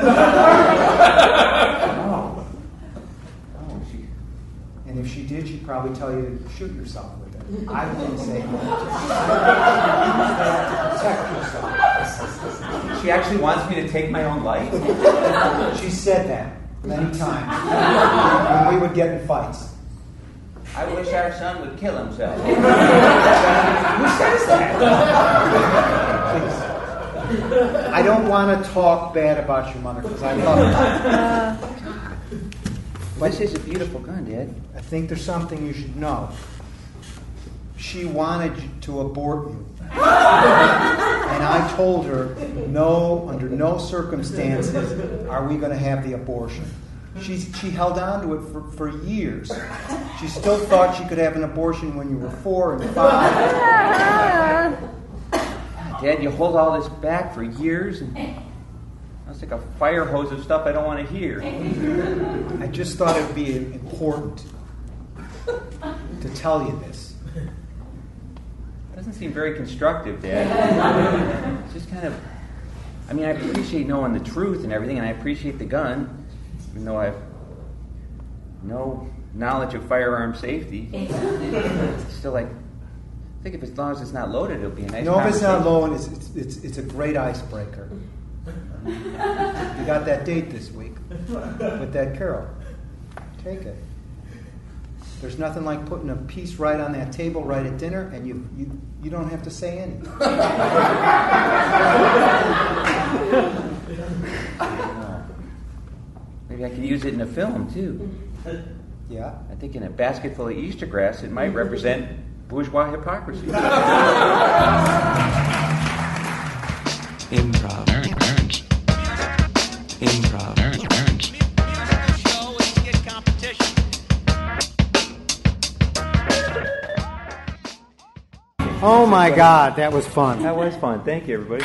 F: No. No, she.
E: And if she did, she'd probably tell you to shoot yourself with it. I wouldn't say no. Protect yourself.
F: She actually wants me to take my own life?
E: She said that many times when we would get in fights.
F: I wish our son would kill himself. Who says that?
E: Please. I don't want to talk bad about your mother because I love her.
F: But this is a beautiful gun, Dad.
E: I think there's something you should know. She wanted to abort you. And I told her, no, under no circumstances are we going to have the abortion. She, she held on to it for, for years. She still thought she could have an abortion when you were four and five.
F: Dad, you hold all this back for years, and that's like a fire hose of stuff I don't want to hear.
E: I just thought it would be important to tell you this.
F: Doesn't seem very constructive, Dad. It's just kind of, I mean, I appreciate knowing the truth and everything, and I appreciate the gun, even though I have no knowledge of firearm safety. It's still like, I think if as long as it's not loaded, it'll be a nice
E: No, if it's not
F: conversation.
E: low, it's, it's, it's, it's a great icebreaker. You got that date this week with that Carol. Take it. There's nothing like putting a piece right on that table right at dinner, and you you, you don't have to say anything.
F: Maybe I can use it in a film, too.
E: Yeah?
F: I think in a basket full of Easter grass, it might represent bourgeois hypocrisy.
B: Improv. Improv.
E: Oh my God, that was fun.
A: That was fun. Thank you, everybody.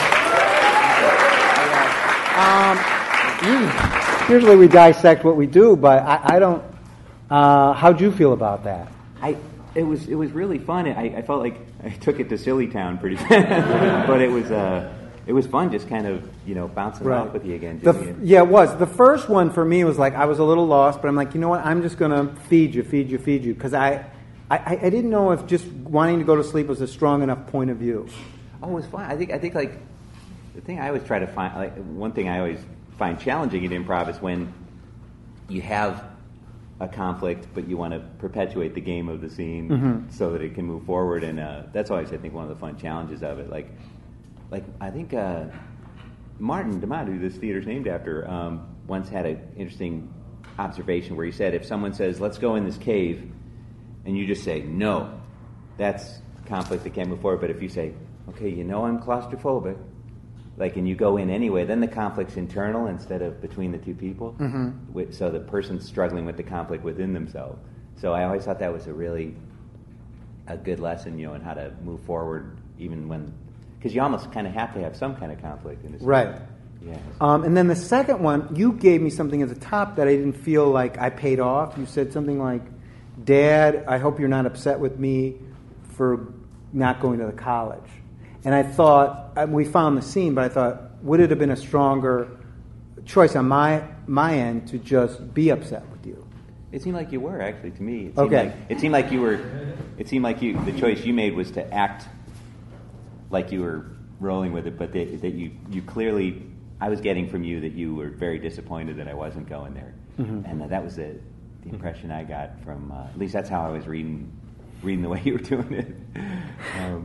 E: Um, usually we dissect what we do, but I, I don't. Uh, how'd you feel about that?
A: I it was it was really fun. I, I felt like I took it to Silly Town pretty fast, but it was uh it was fun just kind of you know bouncing
E: Right.
A: off with you again.
E: The,
A: Jimmy.
E: yeah, it was. The first one for me was like I was a little lost, but I'm like, you know what? I'm just gonna feed you, feed you, feed you, because I, I, I didn't know if just wanting to go to sleep was a strong enough point of view.
A: Oh, it was fun. I think I think like the thing I always try to find like one thing I always find challenging in improv is when you have a conflict, but you want to perpetuate the game of the scene
E: Mm-hmm.
A: so that it can move forward, and uh, that's always I think one of the fun challenges of it. Like, like I think uh, Martin DeMott, who this theater's named after, um, once had an interesting observation where he said, if someone says, "Let's go in this cave," and you just say no, that's conflict that can't move forward. But if you say, "Okay, you know I'm claustrophobic," like, and you go in anyway, then the conflict's internal instead of between the two people.
E: Mm-hmm.
A: Wi- So the person's struggling with the conflict within themselves. So I always thought that was a really a good lesson, you know, in how to move forward, even when, because you almost kind of have to have some kind of conflict in a sense.
E: Right.
A: Yeah.
E: Um, and then the second one, you gave me something at the top that I didn't feel like I paid off. You said something like, "Dad, I hope you're not upset with me for not going to the college." And I thought, uh, we found the scene, but I thought, would it have been a stronger choice on my my end to just be upset with you?
A: It seemed like you were, actually, to me. It seemed
E: Okay.
A: Like, it seemed like you were. It seemed like you. The choice you made was to act like you were rolling with it, but that, that you you clearly. I was getting from you that you were very disappointed that I wasn't going there,
E: Mm-hmm.
A: and uh, that was the, the impression I got from. Uh, at least that's how I was reading reading the way you were doing it. Um,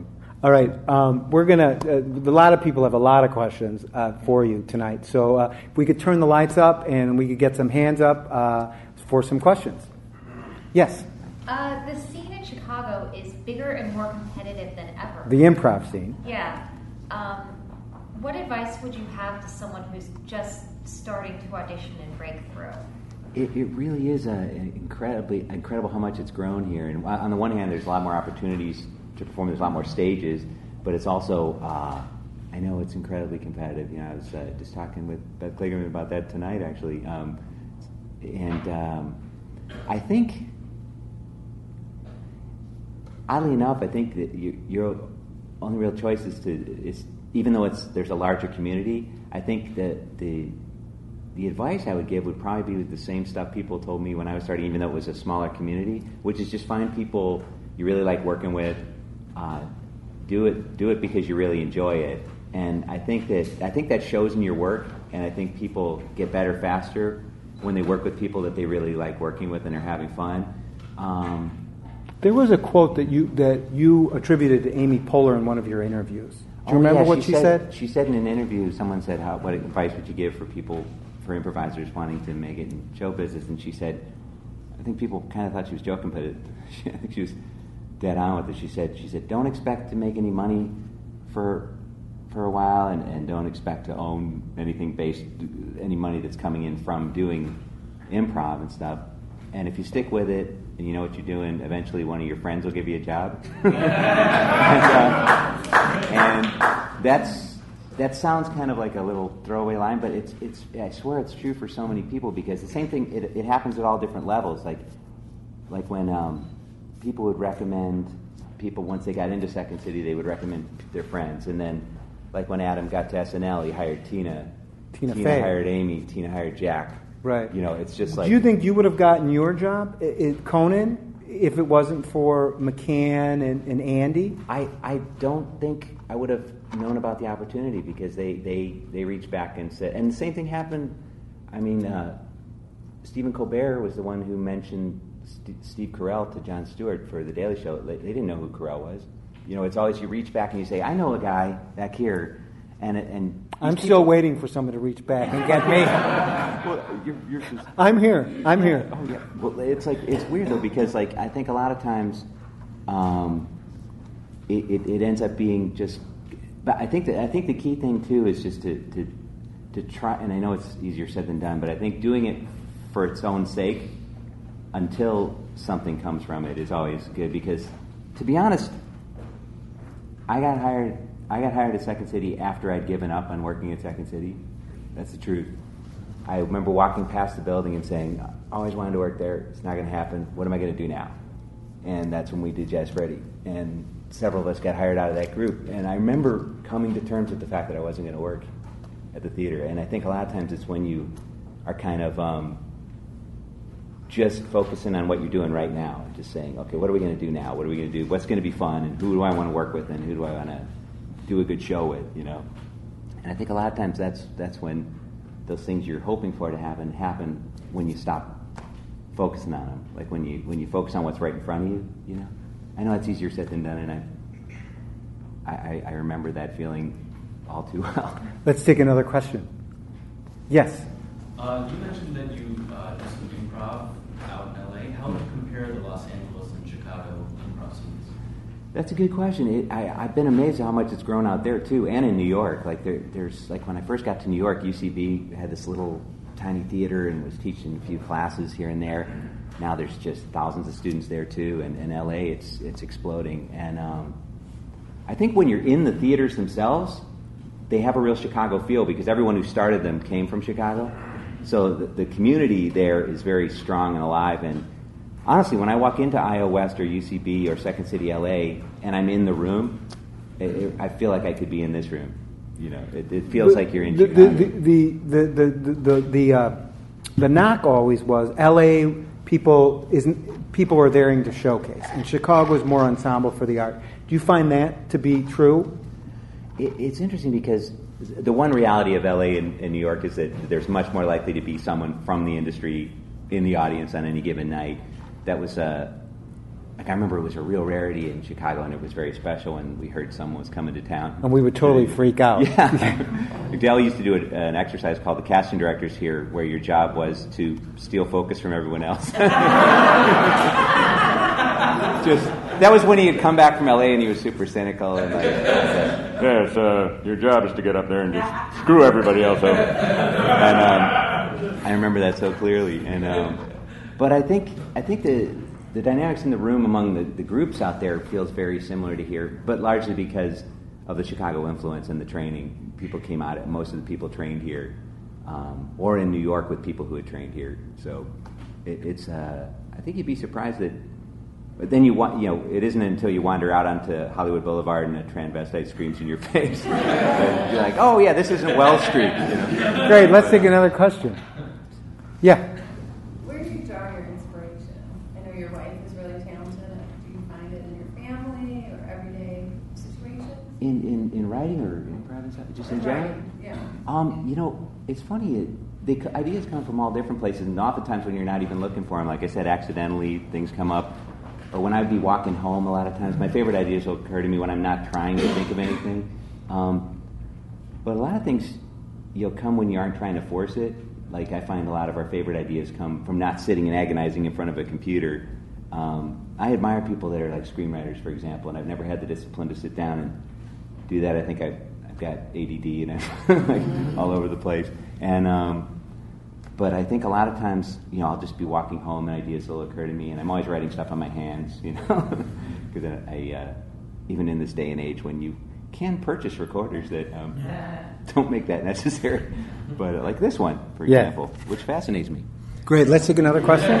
E: All right, um, we're gonna. Uh, a lot of people have a lot of questions uh, for you tonight. So uh, if we could turn the lights up and we could get some hands up uh, for some questions. Yes.
H: Uh, the scene in Chicago is bigger and more competitive than ever.
E: The improv scene.
H: Yeah. Um, what advice would you have to someone who's just starting to audition and break through?
A: It, it really is uh, incredibly incredible how much it's grown here. And on the one hand, there's a lot more opportunities to perform. There's a lot more stages, but it's also uh, I know it's incredibly competitive. You know, I was uh, just talking with Beth Kligerman about that tonight, actually, um, and um, I think, oddly enough, I think that you, your only real choice is to is even though it's there's a larger community. I think that the the advice I would give would probably be the same stuff people told me when I was starting, even though it was a smaller community, which is just find people you really like working with. Uh, do it do it because you really enjoy it, and I think that I think that shows in your work, and I think people get better faster when they work with people that they really like working with and are having fun. Um,
E: there was a quote that you that you attributed to Amy Poehler in one of your interviews. Do you
A: oh,
E: remember
A: yeah,
E: what she,
A: she
E: said,
A: said? She said in an interview, someone said, "How what advice would you give for people, for improvisers wanting to make it in show business?" And she said, I think people kind of thought she was joking, but it, I think she was dead on with it. She said, she said, don't expect to make any money for for a while, and, and don't expect to own anything based, any money that's coming in from doing improv and stuff. And if you stick with it and you know what you're doing, eventually one of your friends will give you a job. and, uh, and that's that sounds kind of like a little throwaway line, but it's it's I swear it's true for so many people, because the same thing it, it happens at all different levels. Like like when um, people would recommend people once they got into Second City, they would recommend their friends, and then like when Adam got to S N L, he hired Tina.
E: Tina,
A: Tina
E: Fey.
A: hired Amy. Tina hired Jack.
E: Right.
A: You know, it's just like.
E: Do you think you would have gotten your job at Conan if it wasn't for McCann and, and Andy?
A: I, I don't think I would have known about the opportunity, because they, they, they reached back and said, and the same thing happened. I mean, uh, Stephen Colbert was the one who mentioned St- Steve Carell to Jon Stewart for The Daily Show. They, they didn't know who Carell was. You know, it's always you reach back and you say, I know a guy back here. And and
E: I'm
A: people,
E: still waiting for someone to reach back and get me.
A: well, you're, you're just,
E: I'm here. I'm here.
A: Oh yeah. Well, it's like it's weird though, because like I think a lot of times, um, it, it, it ends up being just. But I think that I think the key thing too is just to to to try. And I know it's easier said than done, but I think doing it for its own sake until something comes from it is always good. Because to be honest, I got hired. I got hired at Second City after I'd given up on working at Second City. That's the truth. I remember walking past the building and saying, I always wanted to work there. It's not going to happen. What am I going to do now? And that's when we did Jazz Freddy. And several of us got hired out of that group. And I remember coming to terms with the fact that I wasn't going to work at the theater. And I think a lot of times it's when you are kind of um, just focusing on what you're doing right now. Just saying, okay, what are we going to do now? What are we going to do? What's going to be fun? And who do I want to work with? And who do I want to do a good show with, you know? And I think a lot of times that's that's when those things you're hoping for to happen happen when you stop focusing on them. Like when you when you focus on what's right in front of you, you know? I know it's easier said than done, and I I, I remember that feeling all too well.
E: Let's take another question. Yes?
C: Uh, you mentioned that you uh, did some improv out in L A. How would you compare the Los Angeles and Chicago improv scenes?
A: That's a good question. It, I, I've been amazed at how much it's grown out there too, and in New York. Like there, there's like when I first got to New York, U C B had this little tiny theater and was teaching a few classes here and there. Now there's just thousands of students there too, and in L A it's it's exploding. And um, I think when you're in the theaters themselves, they have a real Chicago feel, because everyone who started them came from Chicago. So the, the community there is very strong and alive. And honestly, when I walk into I O West or U C B or Second City L A and I'm in the room, it, it, I feel like I could be in this room. You know, it, it feels
E: the,
A: like you're in
E: the,
A: Chicago.
E: The the the the the the, the, uh, the knock always was L A people isn't people are there to showcase, and Chicago is more ensemble for the art. Do you find that to be true?
A: It, it's interesting because the one reality of L A and, and New York is that there's much more likely to be someone from the industry in the audience on any given night. That was, uh, like I remember it was a real rarity in Chicago, and it was very special when we heard someone was coming to town.
E: And we would totally freak out.
A: Yeah. Dale used to do a, an exercise called the casting directors here, where your job was to steal focus from everyone else. Just that was when he had come back from L A and he was super cynical and like, yes, uh, your job is to get up there and just screw everybody else over. And um, I remember that so clearly. And um, but I think I think the the dynamics in the room among the, the groups out there feels very similar to here, but largely because of the Chicago influence and the training. People came out. Of, most of the people trained here, um, or in New York with people who had trained here. So it, it's. Uh, I think you'd be surprised that. But then you want, you know, it isn't until you wander out onto Hollywood Boulevard and a transvestite screams in your face. You're like, oh yeah, this isn't Wells Street. You know?
E: Great. Let's take another question. Yeah.
I: Where do you draw your inspiration? I know your wife is really talented. Do you find it in your family or everyday situations?
A: In in, in writing or improv and stuff, just in general.
I: Writing, yeah.
A: Um, you know, it's funny. It, the ideas come from all different places, and oftentimes when you're not even looking for them, like I said, accidentally things come up. Or when I'd be walking home, a lot of times my favorite ideas will occur to me when I'm not trying to think of anything. Um, but a lot of things, you'll come when you aren't trying to force it. Like I find a lot of our favorite ideas come from not sitting and agonizing in front of a computer. Um, I admire people that are like screenwriters, for example, and I've never had the discipline to sit down and do that. I think I've, I've got A D D and I'm like all over the place. And um, But I think a lot of times, you know, I'll just be walking home and ideas will occur to me, and I'm always writing stuff on my hands, you know, because I, I uh, even in this day and age when you can purchase recorders that um, don't make that necessary, but uh, like this one, for
E: Yeah.
A: example, which fascinates me.
E: Great. Let's take another question.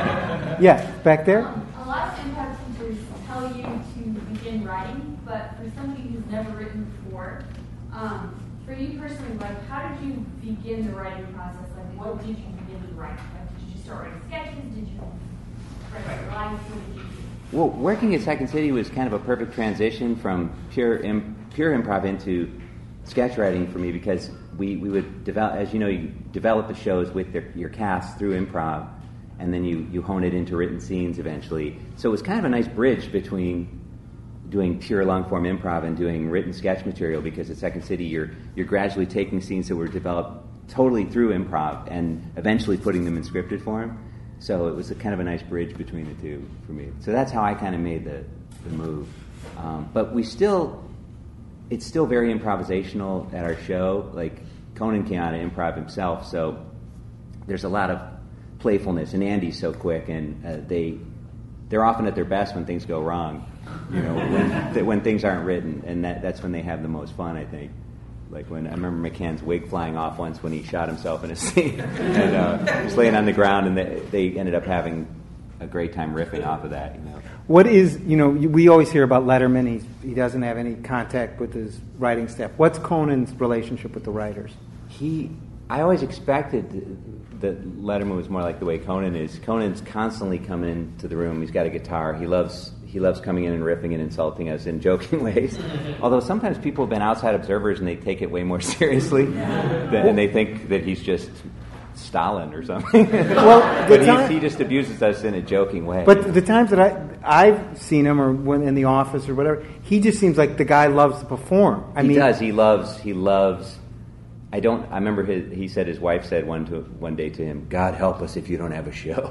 E: Yeah, back there.
J: Um, a lot of improv teachers tell you to begin writing, but for somebody who's never written before, um, for you personally, like, how did you begin the writing process? Like, what did you begin to write? Like, did you just start writing sketches? Did you write lines? What did you do?
A: Well, working at Second City was kind of a perfect transition from pure Im- pure improv into sketch writing for me, because we, we would develop, as you know, you develop the shows with their, your cast through improv, and then you, you hone it into written scenes eventually. So it was kind of a nice bridge between doing pure long-form improv and doing written sketch material, because at Second City you're you're gradually taking scenes that were developed totally through improv and eventually putting them in scripted form. So it was a kind of a nice bridge between the two for me. So that's how I kind of made the, the move. Um, but we still, it's still very improvisational at our show. Like Conan came out of improv himself, so there's a lot of playfulness, and Andy's so quick, and uh, they they're often at their best when things go wrong. You know, when, th- when things aren't written, and that, that's when they have the most fun, I think. Like when I remember McCann's wig flying off once when he shot himself in a scene, and uh, he was laying on the ground, and they, they ended up having a great time riffing off of that. You know,
E: What is, you know, we always hear about Letterman. He's, he doesn't have any contact with his writing staff. What's Conan's relationship with the writers?
A: he, I always expected that Letterman was more like the way Conan is. Conan's constantly coming into the room. He's got a guitar. He loves he loves coming in and riffing and insulting us in joking ways. Although sometimes people have been outside observers and they take it way more seriously, than, and they think that he's just Stalin or something.
E: Well,
A: but
E: the time-
A: he, he just abuses us in a joking way.
E: But the times that I, I've seen him, or when in the office or whatever, he just seems like the guy loves to perform. I
A: he
E: mean,
A: does. He loves. He loves. I don't. I remember his, he said his wife said one to one day to him, "God help us if you don't have a show,"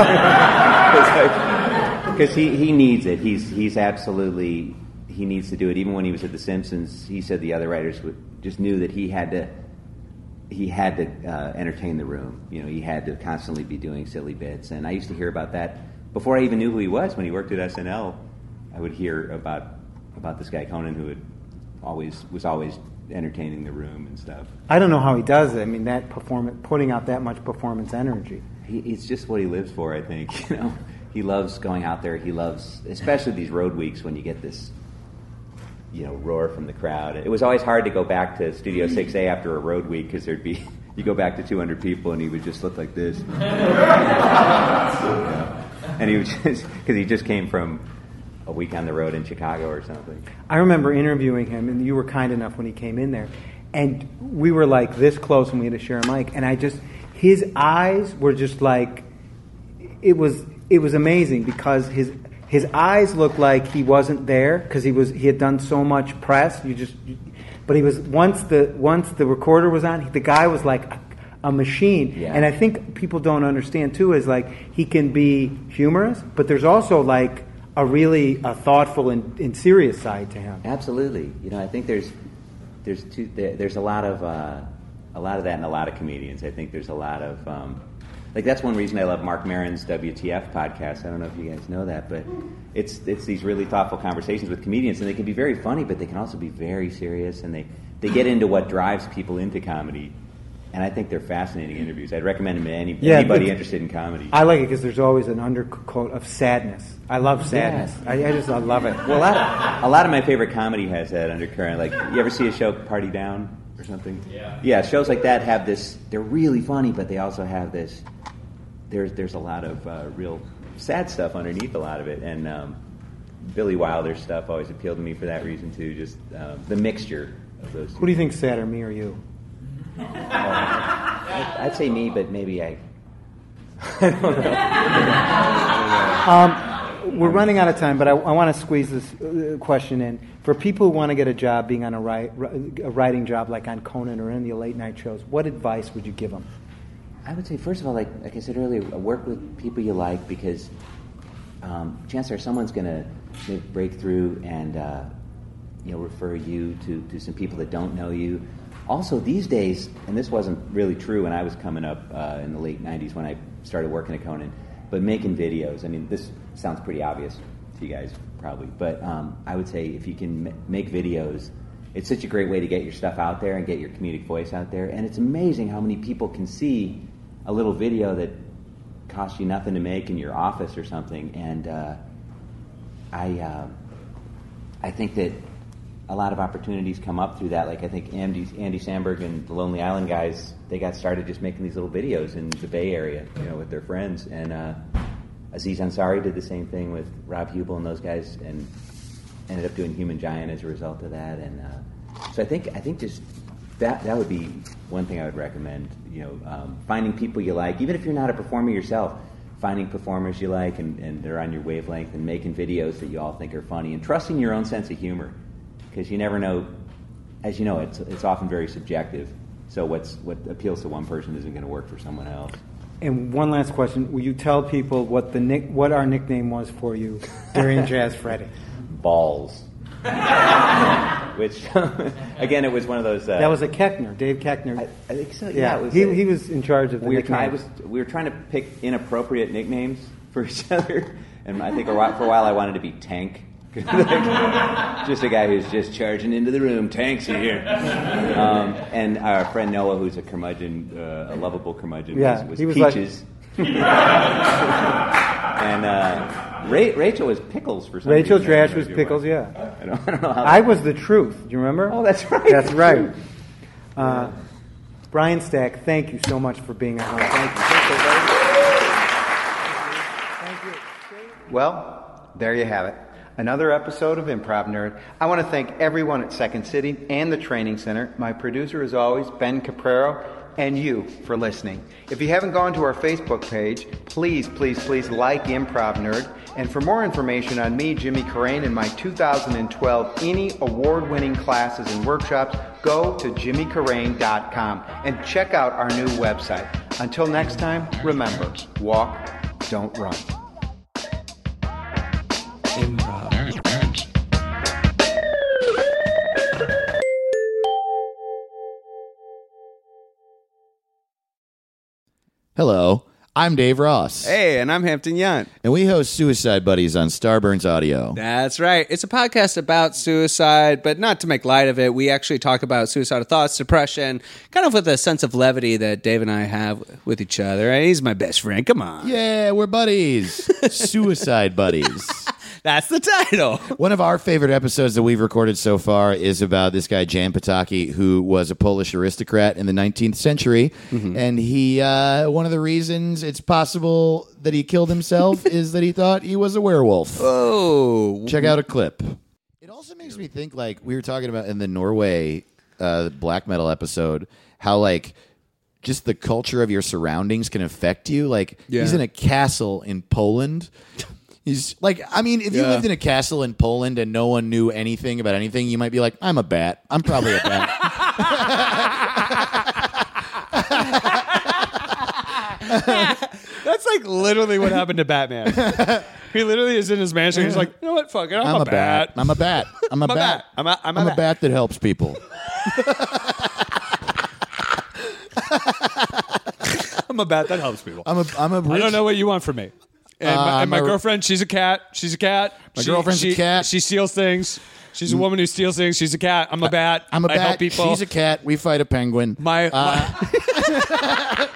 A: because he, he needs it. He's he's absolutely he needs to do it. Even when he was at The Simpsons, he said the other writers would, just knew that he had to he had to uh, entertain the room. You know, he had to constantly be doing silly bits. And I used to hear about that before I even knew who he was. When he worked at S N L, I would hear about about this guy Conan, who had always was always entertaining the room and stuff.
E: I don't know how he does it. I mean, that performance, putting out that much performance energy.
A: He, it's just what he lives for, I think. You know, he loves going out there. He loves, especially these road weeks when you get this, you know, roar from the crowd. It was always hard to go back to Studio six A after a road week, because there'd be, you go back to two hundred people and he would just look like this. You know? And he was just, because he just came from a week on the road in Chicago or something.
E: I remember interviewing him, and you were kind enough when he came in there, and we were like this close, and we had to share a mic, and I just, his eyes were just like, it was, it was amazing, because his his eyes looked like he wasn't there because he was he had done so much press. You just, but he was once the once the recorder was on, the guy was like a, a machine.
A: Yeah.
E: And I think people don't understand too is like he can be humorous, but there's also like a really a thoughtful and, and serious side to him.
A: Absolutely. You know, I think there's there's two, there, there's a lot of uh, a lot of that in a lot of comedians. I think there's a lot of um, like that's one reason I love Mark Maron's W T F podcast. I don't know if you guys know that, but it's it's these really thoughtful conversations with comedians, and they can be very funny, but they can also be very serious, and they, they get into what drives people into comedy. And I think they're fascinating interviews. I'd recommend them to any,
E: Yeah,
A: anybody
E: but-
A: interested in comedy.
E: I like it because there's always an undercoat of sadness. I love sadness.
A: Yeah.
E: I, I just I love it.
A: Well, a lot, of, a lot of my favorite comedy has that undercurrent. Like, you ever see a show, Party Down, or something?
C: Yeah.
A: Yeah, shows like that have this, they're really funny, but they also have this, there's there's a lot of uh, real sad stuff underneath a lot of it. And um, Billy Wilder's stuff always appealed to me for that reason, too, just um, the mixture of those two.
E: Who do you think's sadder, me or you?
A: I'd, I'd say me, but maybe I, I don't know.
E: Um, we're running out of time, but I, I want to squeeze this uh, question in. For people who want to get a job being on a, write, a writing job like on Conan or any of the late night shows, what advice would you give them?
A: I would say, first of all, like like I said earlier, work with people you like, because um, chances are someone's going to break through and uh, you know refer you to, to some people that don't know you. Also, these days, and this wasn't really true when I was coming up uh, in the late nineties when I started working at Conan, but making videos. I mean, this sounds pretty obvious to you guys probably, but um, I would say if you can m- make videos, it's such a great way to get your stuff out there and get your comedic voice out there. And it's amazing how many people can see a little video that costs you nothing to make in your office or something. And uh, I, uh, I think that a lot of opportunities come up through that. Like I think Andy, Andy Samberg and the Lonely Island guys, they got started just making these little videos in the Bay Area, you know, with their friends. And uh, Aziz Ansari did the same thing with Rob Hubel and those guys, and ended up doing Human Giant as a result of that. And uh, so I think I think just that that would be one thing I would recommend. You know, um, finding people you like, even if you're not a performer yourself, finding performers you like and, and they're on your wavelength, and making videos that you all think are funny, and trusting your own sense of humor. Because you never know, as you know, it's it's often very subjective. So what's what appeals to one person isn't going to work for someone else.
E: And one last question: will you tell people what the nick, what our nickname was for you during Jazz Freddy?
A: Balls. Which again, it was one of those. Uh,
E: That was a Keckner, Dave Keckner.
A: I, I think so. Yeah,
E: Yeah,
A: it was
E: he
A: a-
E: he was in charge of the
A: we were
E: nickname.
A: trying. I was, we were trying to pick inappropriate nicknames for each other, and I think a while, for a while I wanted to be Tank. Like, just a guy who's just charging into the room. Tanks are here. Um, and our friend Noah, who's a curmudgeon, uh, a lovable curmudgeon,
E: Yeah,
A: was, was
E: he was like-
A: Peaches. And uh, Ra- Rachel was Pickles for some
E: Rachel
A: reason. I have
E: Trash
A: no
E: was
A: idea
E: Pickles.
A: why.
E: Yeah,
A: I don't, I don't know how.
E: I was the Truth. Do you remember?
A: Oh, that's right.
E: That's right. Uh, Brian Stack, thank you so much for being on.
A: Thank you. Thanks, everybody.
D: Well, there you have it. Another episode of Improv Nerd. I want to thank everyone at Second City and the Training Center, my producer as always, Ben Caprero, and you for listening. If you haven't gone to our Facebook page, please, please, please like Improv Nerd. And for more information on me, Jimmy Carrane, and my two thousand twelve I N E award-winning classes and workshops, go to jimmy carrane dot com and check out our new website. Until next time, remember, walk, don't run.
B: Improv.
K: Hello, I'm Dave Ross.
L: Hey, and I'm Hampton Yount.
K: And we host Suicide Buddies on Starburns Audio.
L: That's right. It's a podcast about suicide, but not to make light of it. We actually talk about suicidal thoughts, depression, kind of with a sense of levity that Dave and I have with each other. He's my best friend. Come on.
K: Yeah, we're buddies. Suicide Buddies.
L: That's the title.
K: One of our favorite episodes that we've recorded so far is about this guy, Jan Potocki, who was a Polish aristocrat in the nineteenth century. Mm-hmm. And he, uh, one of the reasons it's possible that he killed himself is that he thought he was a werewolf.
L: Oh.
K: Check out a clip. It also makes me think, like, we were talking about in the Norway uh, black metal episode, how, like, just the culture of your surroundings can affect you. Like,
L: Yeah.
K: he's in a castle in Poland. He's like, I mean, if you
L: Yeah.
K: lived in a castle in Poland and no one knew anything about anything, you might be like, I'm a bat. I'm probably a bat.
L: That's like literally what happened to Batman. He literally is in his mansion. He's like, you know what? Fuck it. I'm,
K: I'm
L: a,
K: a
L: bat.
K: bat. I'm a bat. I'm a
L: I'm a
K: bat.
L: bat. I'm a- I'm a
K: I'm a
L: bat.
K: bat that helps people.
L: I'm a bat that helps people.
K: I'm a. I'm a.
L: I
K: Rich,
L: don't know what you want from me. And
K: Uh,
L: my, and my
K: I'm a-
L: girlfriend, she's a cat. She's a cat.
K: My
L: She-
K: girlfriend's a
L: she-
K: cat.
L: She steals things. She's a woman who steals things. She's a cat. I'm a bat.
K: I'm a
L: I help
K: bat.
L: people.
K: She's a cat. We fight a penguin.
L: My,
K: Uh,
L: my